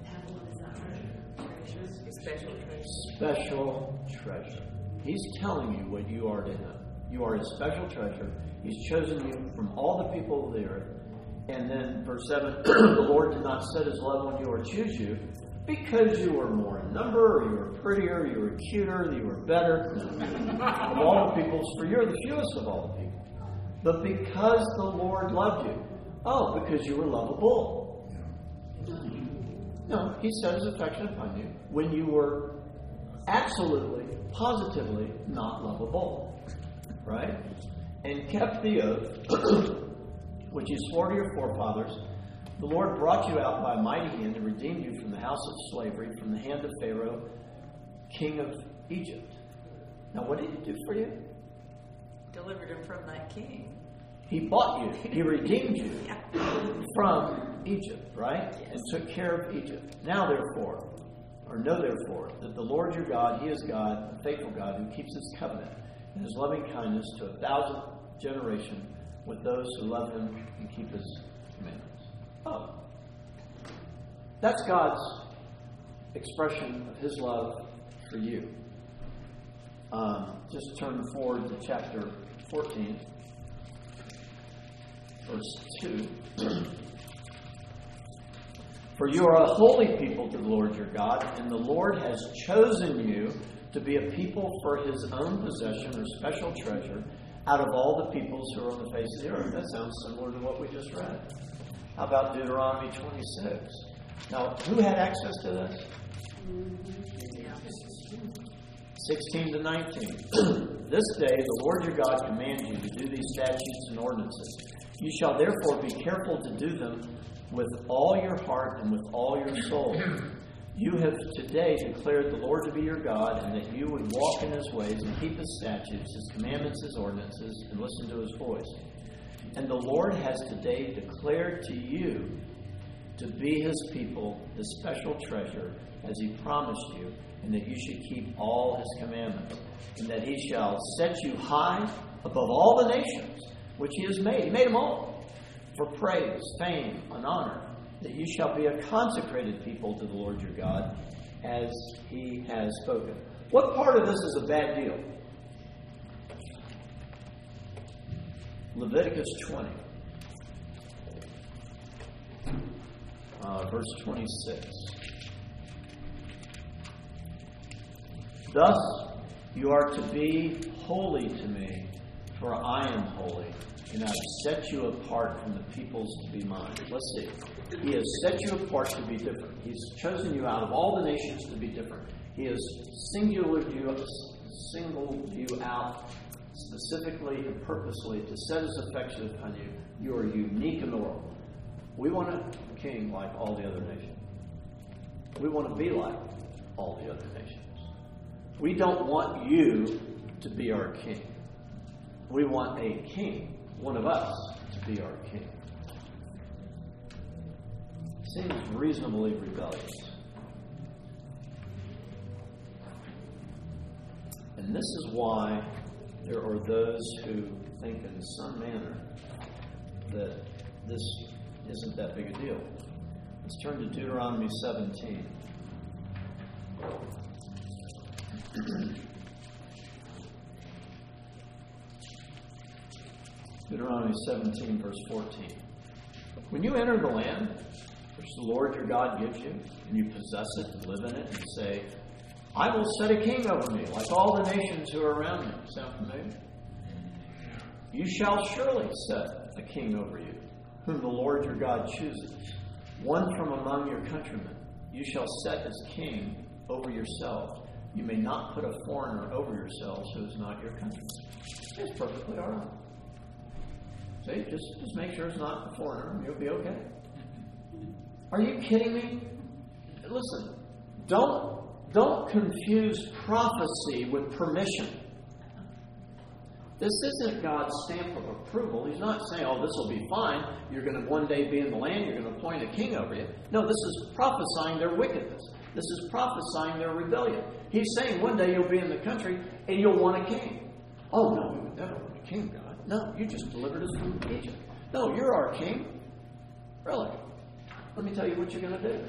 Special treasure. Special treasure. He's telling you what you are to him. You are his special treasure. He's chosen you from all the people of the earth. And then verse 7, the Lord did not set his love on you or choose you because you were more in number, or you were prettier, you were cuter, you were better of all the peoples, for you're the fewest of all the people. But because the Lord loved you. Oh, because you were lovable. No, he set his affection upon you when you were absolutely, positively not lovable. Right? And kept the oath, which he swore to your forefathers. The Lord brought you out by a mighty hand and redeemed you from the house of slavery, from the hand of Pharaoh, king of Egypt. Now, what did he do for you? Delivered him from that king. He bought you. He redeemed you from Egypt, right? Yes. And took care of Egypt. Now, therefore, or know therefore, that the Lord your God, he is God, a faithful God, who keeps his covenant and his loving kindness to 1,000 generations with those who love him and keep his commandments. Oh. That's God's expression of his love for you. Just turn forward to chapter 14, verse 2. For you are a holy people to the Lord your God, and the Lord has chosen you to be a people for his own possession or special treasure out of all the peoples who are on the face of the earth. That sounds similar to what we just read. How about Deuteronomy 26? Now, who had access to this? 16 to 19. This day the Lord your God commands you to do these statutes and ordinances. You shall therefore be careful to do them with all your heart and with all your soul. You have today declared the Lord to be your God, and that you would walk in his ways and keep his statutes, his commandments, his ordinances, and listen to his voice. And the Lord has today declared to you to be his people, his special treasure, as he promised you, and that you should keep all his commandments, and that he shall set you high above all the nations which he has made. He made them all for praise, fame, and honor, that you shall be a consecrated people to the Lord your God, as he has spoken. What part of this is a bad deal? Leviticus 20, verse 26. Thus you are to be holy to me, For I am holy, and I have set you apart from the peoples to be mine. Let's see. He has set you apart to be different. He's chosen you out of all the nations to be different. He has singled you out specifically and purposely to set His affection upon you. You are unique in the world. We want a king like all the other nations. We want to be like all the other nations. We don't want you to be our king. We want a king, one of us, to be our king. Seems reasonably rebellious. And this is why there are those who think in some manner that this isn't that big a deal. Let's turn to Deuteronomy 17. Deuteronomy 17, verse 14. When you enter the land which the Lord your God gives you, and you possess it and live in it, and say, I will set a king over me, like all the nations who are around me. Sound familiar? You shall surely set a king over you, whom the Lord your God chooses, one from among your countrymen. You shall set as king over yourselves. You may not put a foreigner over yourselves who is not your countryman. It's perfectly all right. See, just make sure it's not a foreigner, and you'll be okay. Are you kidding me? Listen, don't confuse prophecy with permission. This isn't God's stamp of approval. He's not saying, oh, this will be fine. You're going to one day be in the land. You're going to appoint a king over you. No, this is prophesying their wickedness. This is prophesying their rebellion. He's saying one day you'll be in the country and you'll want a king. Oh, no, we would never want a king, God. No, you just delivered us from Egypt. No, you're our king. Really? Let me tell you what you're going to do.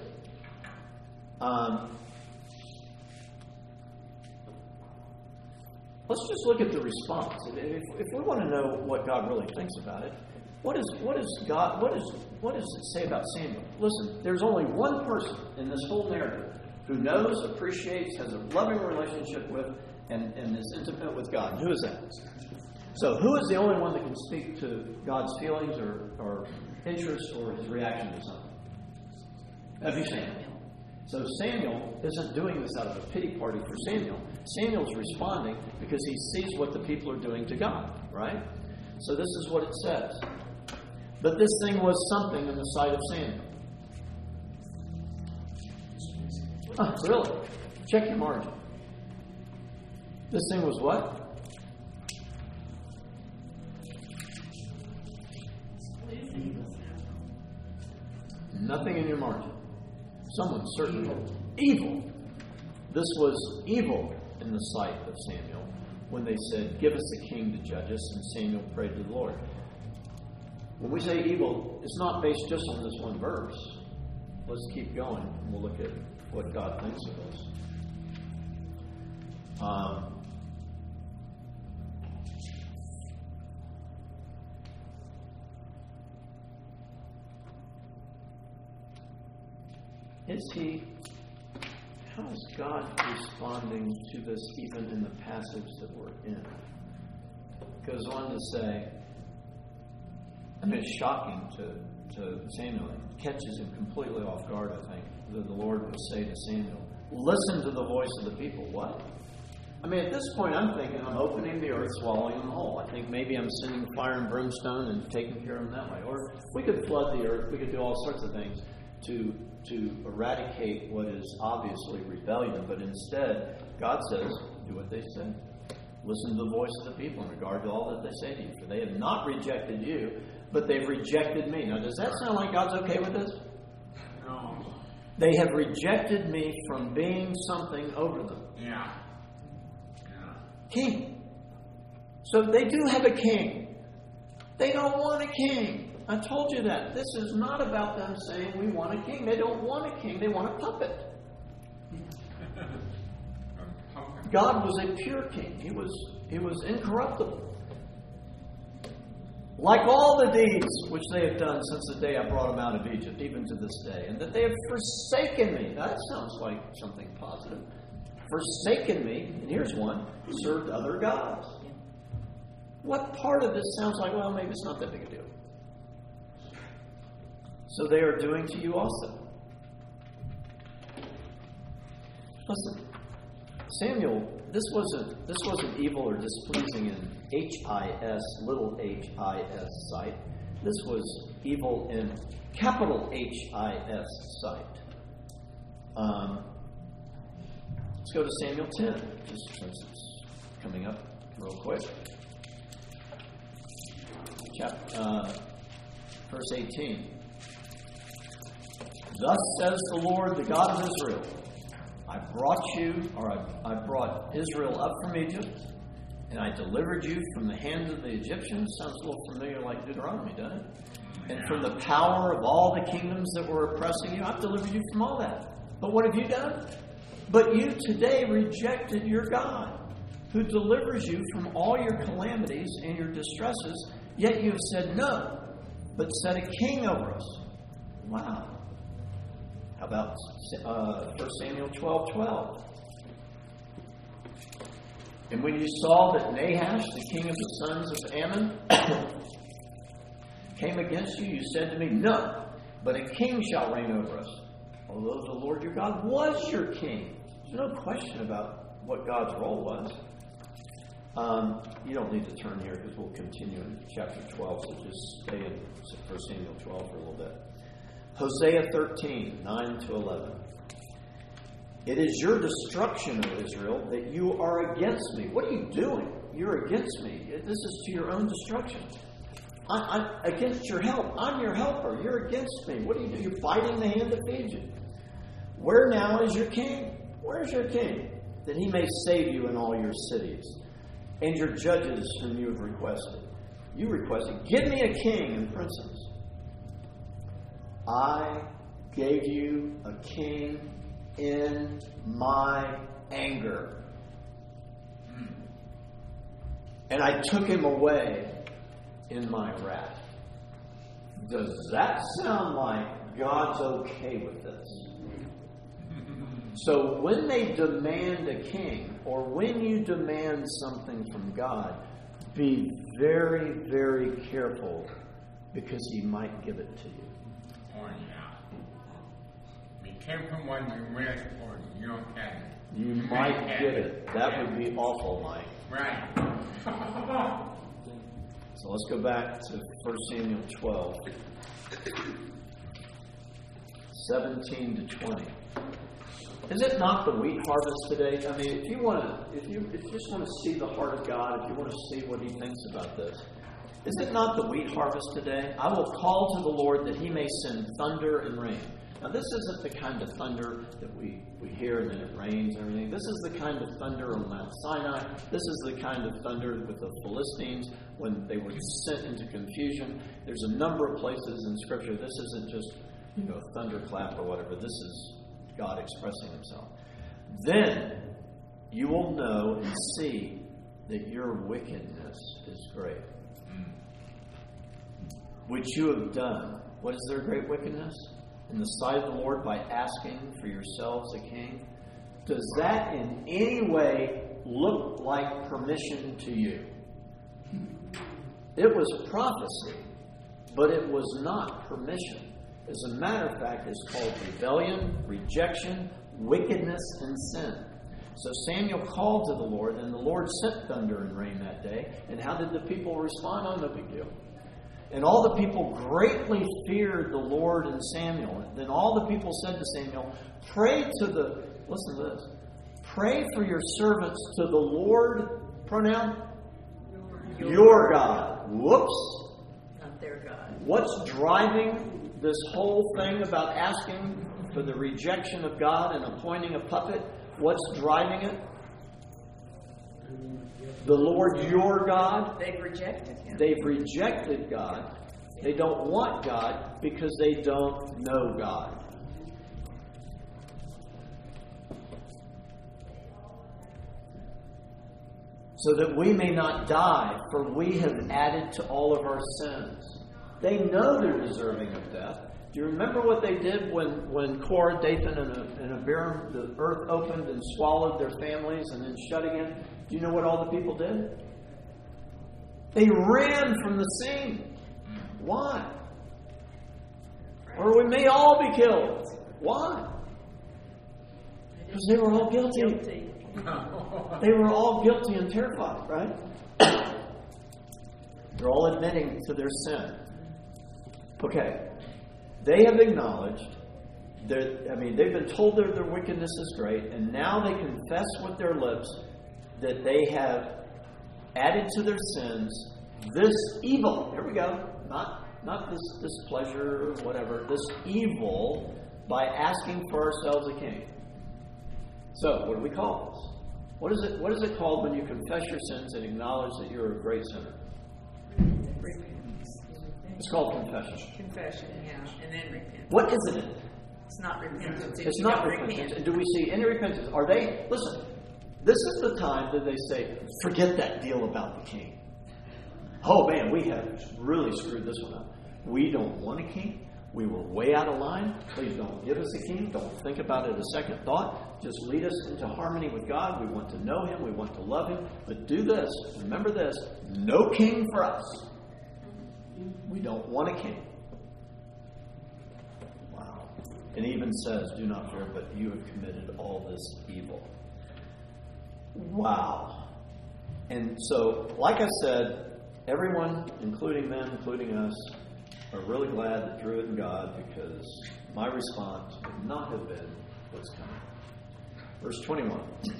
Let's just look at the response. If we want to know what God really thinks about it, what does it say about Samuel? Listen, there's only one person in this whole narrative who knows, appreciates, has a loving relationship with, and is intimate with God. And who is that? So who is the only one that can speak to God's feelings or interest or his reaction to something? That'd be Samuel. So Samuel isn't doing this out of a pity party for Samuel. Samuel's responding because he sees what the people are doing to God, right? So this is what it says. But this thing was something in the sight of Samuel. Really? Check your margin. This thing was what? Nothing in your margin. Someone certainly evil. This was evil in the sight of Samuel when they said, give us a king to judge us, and Samuel prayed to the Lord. When we say evil, it's not based just on this one verse. Let's keep going, and we'll look at what God thinks of us. How is God responding to this even in the passage that we're in? It goes on to say, it's shocking to Samuel. It catches him completely off guard, I think, that the Lord would say to Samuel, listen to the voice of the people. What? At this point, I'm thinking I'm opening the earth, swallowing them whole. I think maybe I'm sending fire and brimstone and taking care of them that way. Or we could flood the earth. We could do all sorts of things to eradicate what is obviously rebellion. But instead, God says, do what they say. Listen to the voice of the people in regard to all that they say to you. For they have not rejected you, but they've rejected me. Now, does that sound like God's okay with this? No. They have rejected me from being something over them. Yeah. King. So they do have a king. They don't want a king. I told you that. This is not about them saying we want a king. They don't want a king. They want a puppet. God was a pure king. He was incorruptible. Like all the deeds which they have done since the day I brought them out of Egypt, even to this day, and that they have forsaken me. Now, that sounds like something positive. Forsaken me, and here's one, served other gods. What part of this sounds like, well, maybe it's not that big a deal? So they are doing to you also. Listen, Samuel, this wasn't evil or displeasing in H-I-S, little H-I-S sight. This was evil in capital H-I-S sight. Let's go to Samuel 10, just since it's coming up real quick. Verse 18. Thus says the Lord, the God of Israel, I brought Israel up from Egypt, and I delivered you from the hands of the Egyptians. Sounds a little familiar like Deuteronomy, doesn't it? And from the power of all the kingdoms that were oppressing you. I've delivered you from all that. But what have you done? But you today rejected your God, who delivers you from all your calamities and your distresses, yet you have said no, but set a king over us. Wow. How about 1 Samuel 12:12? And when you saw that Nahash, the king of the sons of Ammon, came against you, you said to me, no, but a king shall reign over us. Although the Lord your God was your king. There's no question about what God's role was. You don't need to turn here because we'll continue in chapter 12, so just stay in 1 Samuel 12 for a little bit. Hosea 13, 9 to 11. It is your destruction, O Israel, that you are against me. What are you doing? You're against me. This is to your own destruction. I'm against your help. I'm your helper. You're against me. What do? You're biting the hand that feeds you. Where now is your king? Where's your king? That he may save you in all your cities. And your judges whom you have requested. You requested, give me a king and princes. I gave you a king in my anger. And I took him away in my wrath. Does that sound like God's okay with this? So when they demand a king, or when you demand something from God, be very, very careful, because he might give it to you. Oh, yeah. Be careful what you wish for, you don't get it. You might get it. That would be awful, Mike. Right. So let's go back to 1 Samuel 12, 17 to 20. Is it not the wheat harvest today? I mean, if you just want to see the heart of God, if you want to see what he thinks about this, is it not the wheat harvest today? I will call to the Lord that he may send thunder and rain. Now, this isn't the kind of thunder that we hear and then it rains and everything. This is the kind of thunder on Mount Sinai. This is the kind of thunder with the Philistines when they were sent into confusion. There's a number of places in Scripture. This isn't just, a thunderclap or whatever. This is God expressing himself. Then you will know and see that your wickedness is great. Which you have done. What is their great wickedness? In the sight of the Lord by asking for yourselves a king. Does that in any way look like permission to you? It was prophecy, but it was not permission. As a matter of fact, it's called rebellion, rejection, wickedness, and sin. So Samuel called to the Lord, and the Lord sent thunder and rain that day. And how did the people respond? Oh, no big deal. And all the people greatly feared the Lord and Samuel. And then all the people said to Samuel, pray for your servants to the Lord, pronoun, your God. Whoops. Not their God. What's driving this whole thing about asking for the rejection of God and appointing a puppet? What's driving it? The Lord your God. They've rejected him. They've rejected God. They don't want God because they don't know God. So that we may not die, for we have added to all of our sins. They know they're deserving of death. Do you remember what they did when Korah, Dathan, and Abiram, the earth opened and swallowed their families and then shut again? Do you know what all the people did? They ran from the scene. Why? Or we may all be killed. Why? Because they were all guilty. They were all guilty and terrified, right? They're all admitting to their sin. Okay. They have acknowledged they've been told their wickedness is great, and now they confess with their lips that they have added to their sins this evil. Here we go. Not this pleasure or whatever. This evil by asking for ourselves a king. So, what do we call this? What is it called when you confess your sins and acknowledge that you're a great sinner? It's called confession. Confession, yeah, and then repentance. What isn't it? It's not repentance. It's not repentance. And do we see any repentance? Listen, this is the time that they say, forget that deal about the king. Oh man, we have really screwed this one up. We don't want a king. We were way out of line. Please don't give us a king. Don't think about it a second thought. Just lead us into harmony with God. We want to know Him. We want to love Him. But do this. Remember this. No king for us. We don't want a king. Wow. It even says, do not fear, but you have committed all this evil. Wow. And so, like I said, everyone, including them, including us, are really glad that Drew it and God, because my response would not have been what's coming. Verse 21.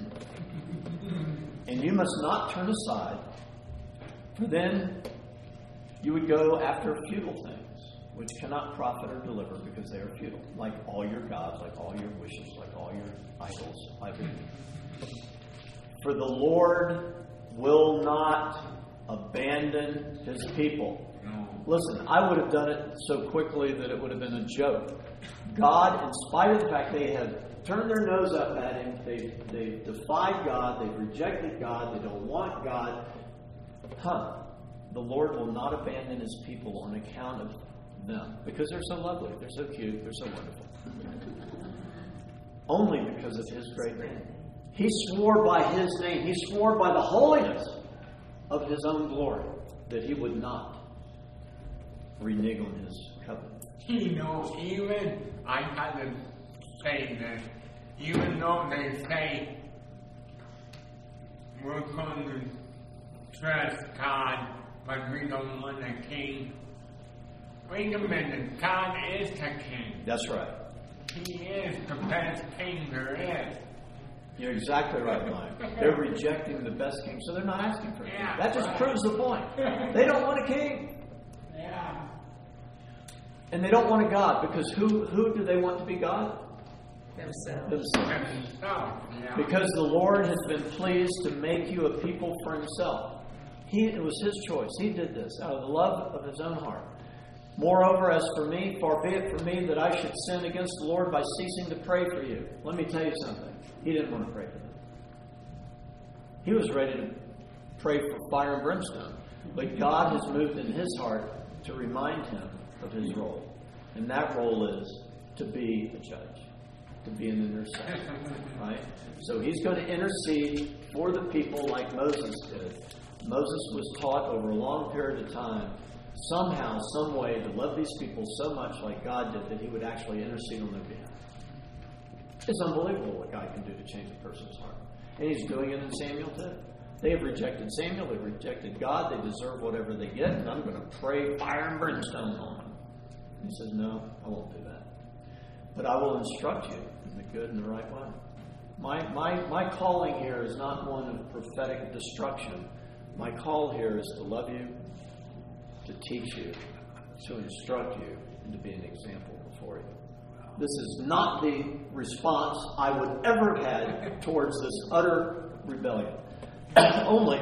And you must not turn aside, for then you would go after futile things, which cannot profit or deliver, because they are futile. Like all your gods, like all your wishes, like all your idols. For the Lord will not abandon His people. Listen, I would have done it so quickly that it would have been a joke. God, in spite of the fact they have turned their nose up at Him, they've defied God, they've rejected God, they don't want God. The Lord will not abandon His people on account of them. Because they're so lovely, they're so cute, they're so wonderful. Only because of His great name. He swore by His name, He swore by the holiness of His own glory that He would not renege on His covenant. Even I had to say this, even though they say we're going to trust God, but we don't want a king. Wait a minute, God is the king. That's right. He is the best king there is. You're exactly right, Mike. They're rejecting the best king, so they're not asking for a king. That just proves the point. They don't want a king. Yeah. And they don't want a God, because who do they want to be God? Themselves. Yeah. Because the Lord has been pleased to make you a people for Himself. It was His choice. He did this out of the love of His own heart. Moreover, as for me, far be it from me that I should sin against the Lord by ceasing to pray for you. Let me tell you something. He didn't want to pray for them. He was ready to pray for fire and brimstone. But God has moved in His heart to remind him of his role. And that role is to be a judge, to be an intercessor. Right? So He's going to intercede for the people like Moses did. Moses was taught over a long period of time, somehow, some way, to love these people so much like God did that he would actually intercede on their behalf. It's unbelievable what God can do to change a person's heart. And He's doing it in Samuel too. They have rejected Samuel, they've rejected God, they deserve whatever they get, and I'm going to pray fire and brimstone on them. And He says, no, I won't do that. But I will instruct you in the good and the right way. My calling here is not one of prophetic destruction. My call here is to love you, to teach you, to instruct you, and to be an example before you. This is not the response I would ever have had towards this utter rebellion. Only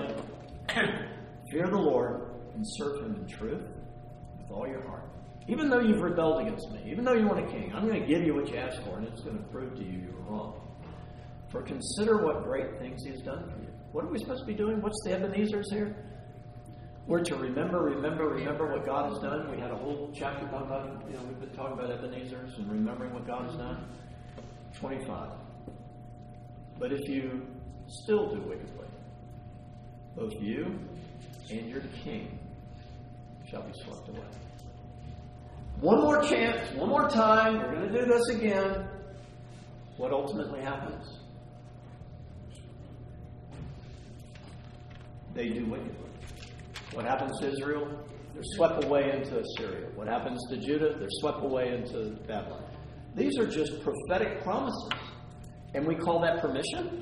fear the Lord and serve Him in truth with all your heart. Even though you've rebelled against me, even though you want a king, I'm going to give you what you asked for, and it's going to prove to you you were wrong. For consider what great things He has done for you. What are we supposed to be doing? What's the Ebenezer's here? We're to remember what God has done. We had a whole chapter talking about, we've been talking about Ebenezer's and remembering what God has done. 25. But if you still do wickedly, both you and your king shall be swept away. One more chance, one more time, we're going to do this again. What ultimately happens? They do wickedly. What happens to Israel? They're swept away into Assyria. What happens to Judah? They're swept away into Babylon. These are just prophetic promises. And we call that permission?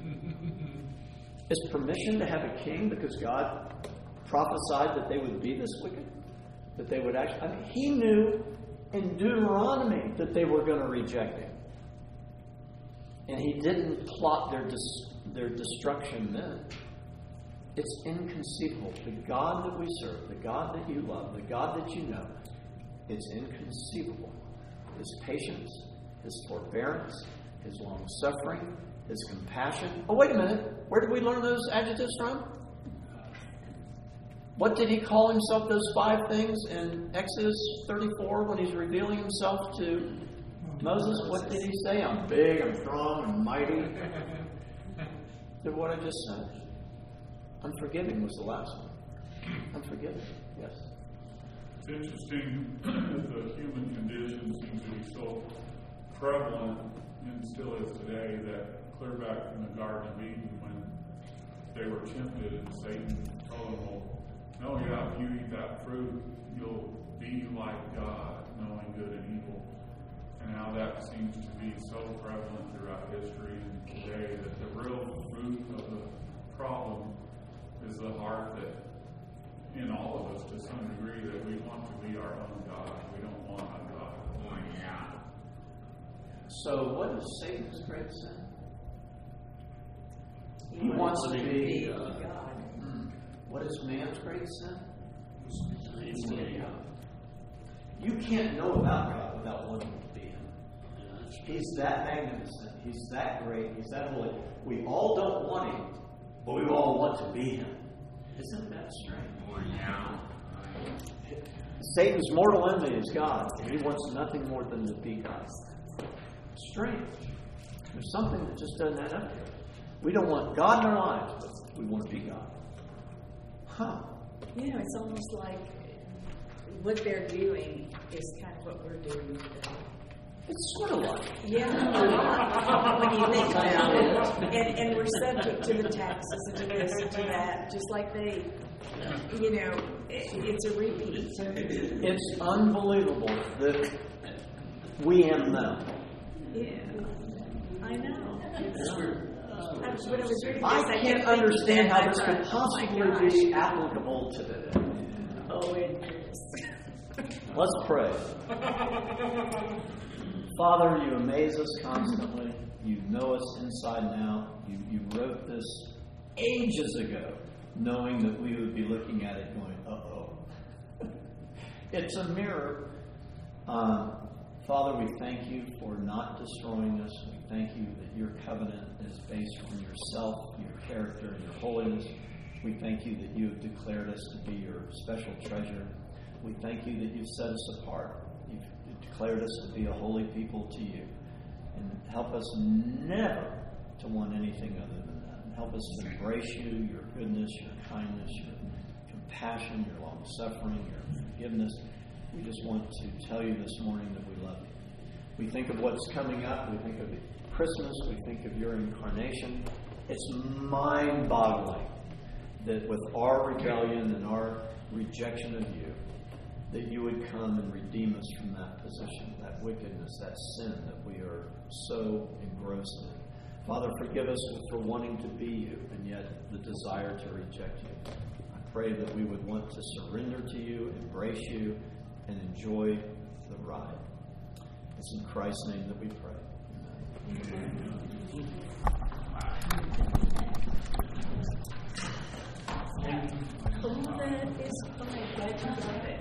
Is permission to have a king because God prophesied that they would be this wicked? That they would actually... I mean, he knew in Deuteronomy that they were going to reject him. And he didn't plot their destruction then. It's inconceivable. The God that we serve, the God that you love, the God that you know, it's inconceivable. His patience, His forbearance, His long-suffering, His compassion. Oh, wait a minute. Where did we learn those adjectives from? What did He call Himself, those 5 things in Exodus 34 when He's revealing Himself to Moses? What did He say? I'm big, I'm strong, I'm mighty. Did what I just said. Unforgiving was the last one. Unforgiving, yes. It's interesting that the human condition seems to be so prevalent, and still is today, that clear back from the Garden of Eden when they were tempted and Satan told them, well, no, yeah, if you eat that fruit, you'll be like God, knowing good and evil. And how that seems to be so prevalent throughout history and today, that the real root of the problem is the heart that in all of us, to some degree, that we want to be our own God. We don't want a God. Oh, yeah. So what is Satan's great sin? He wants to be God. What is man's great sin? You can't know about God without wanting to be Him. He's that magnificent. He's that great. He's that holy. We all don't want Him, but we all want to be Him. Isn't that strange? Satan's mortal enemy is God, and he wants nothing more than to be God. Strange. There's something that just doesn't add up here. We don't want God in our lives, but we want to be God. Huh. You know, it's almost like what they're doing is kind of what we're doing today. It's sort of like. Yeah, when you think about it. And we're subject to the taxes and to this and to that, just like they, you know, it's a repeat. It's unbelievable that we and them. Yeah, I know. What I was reading I can't understand how this could possibly be applicable today. Oh, it is. Let's pray. Father, you amaze us constantly. You know us inside and out. You wrote this ages ago, knowing that we would be looking at it going, uh-oh. It's a mirror. Father, we thank you for not destroying us. We thank you that your covenant is based on yourself, your character, and your holiness. We thank you that you have declared us to be your special treasure. We thank you that you've set us apart. You've declared us to be a holy people to you. And help us never to want anything other than that. And help us to embrace you, your goodness, your kindness, your compassion, your long-suffering, your forgiveness. We just want to tell you this morning that we love you. We think of what's coming up. We think of Christmas. We think of your incarnation. It's mind-boggling that with our rebellion and our rejection of you, that you would come and redeem us from that position, that wickedness, that sin that we are so engrossed in. Father, forgive us for wanting to be you and yet the desire to reject you. I pray that we would want to surrender to you, embrace you, and enjoy the ride. It's in Christ's name that we pray. Amen. Oh, that is fine. Glad you got it.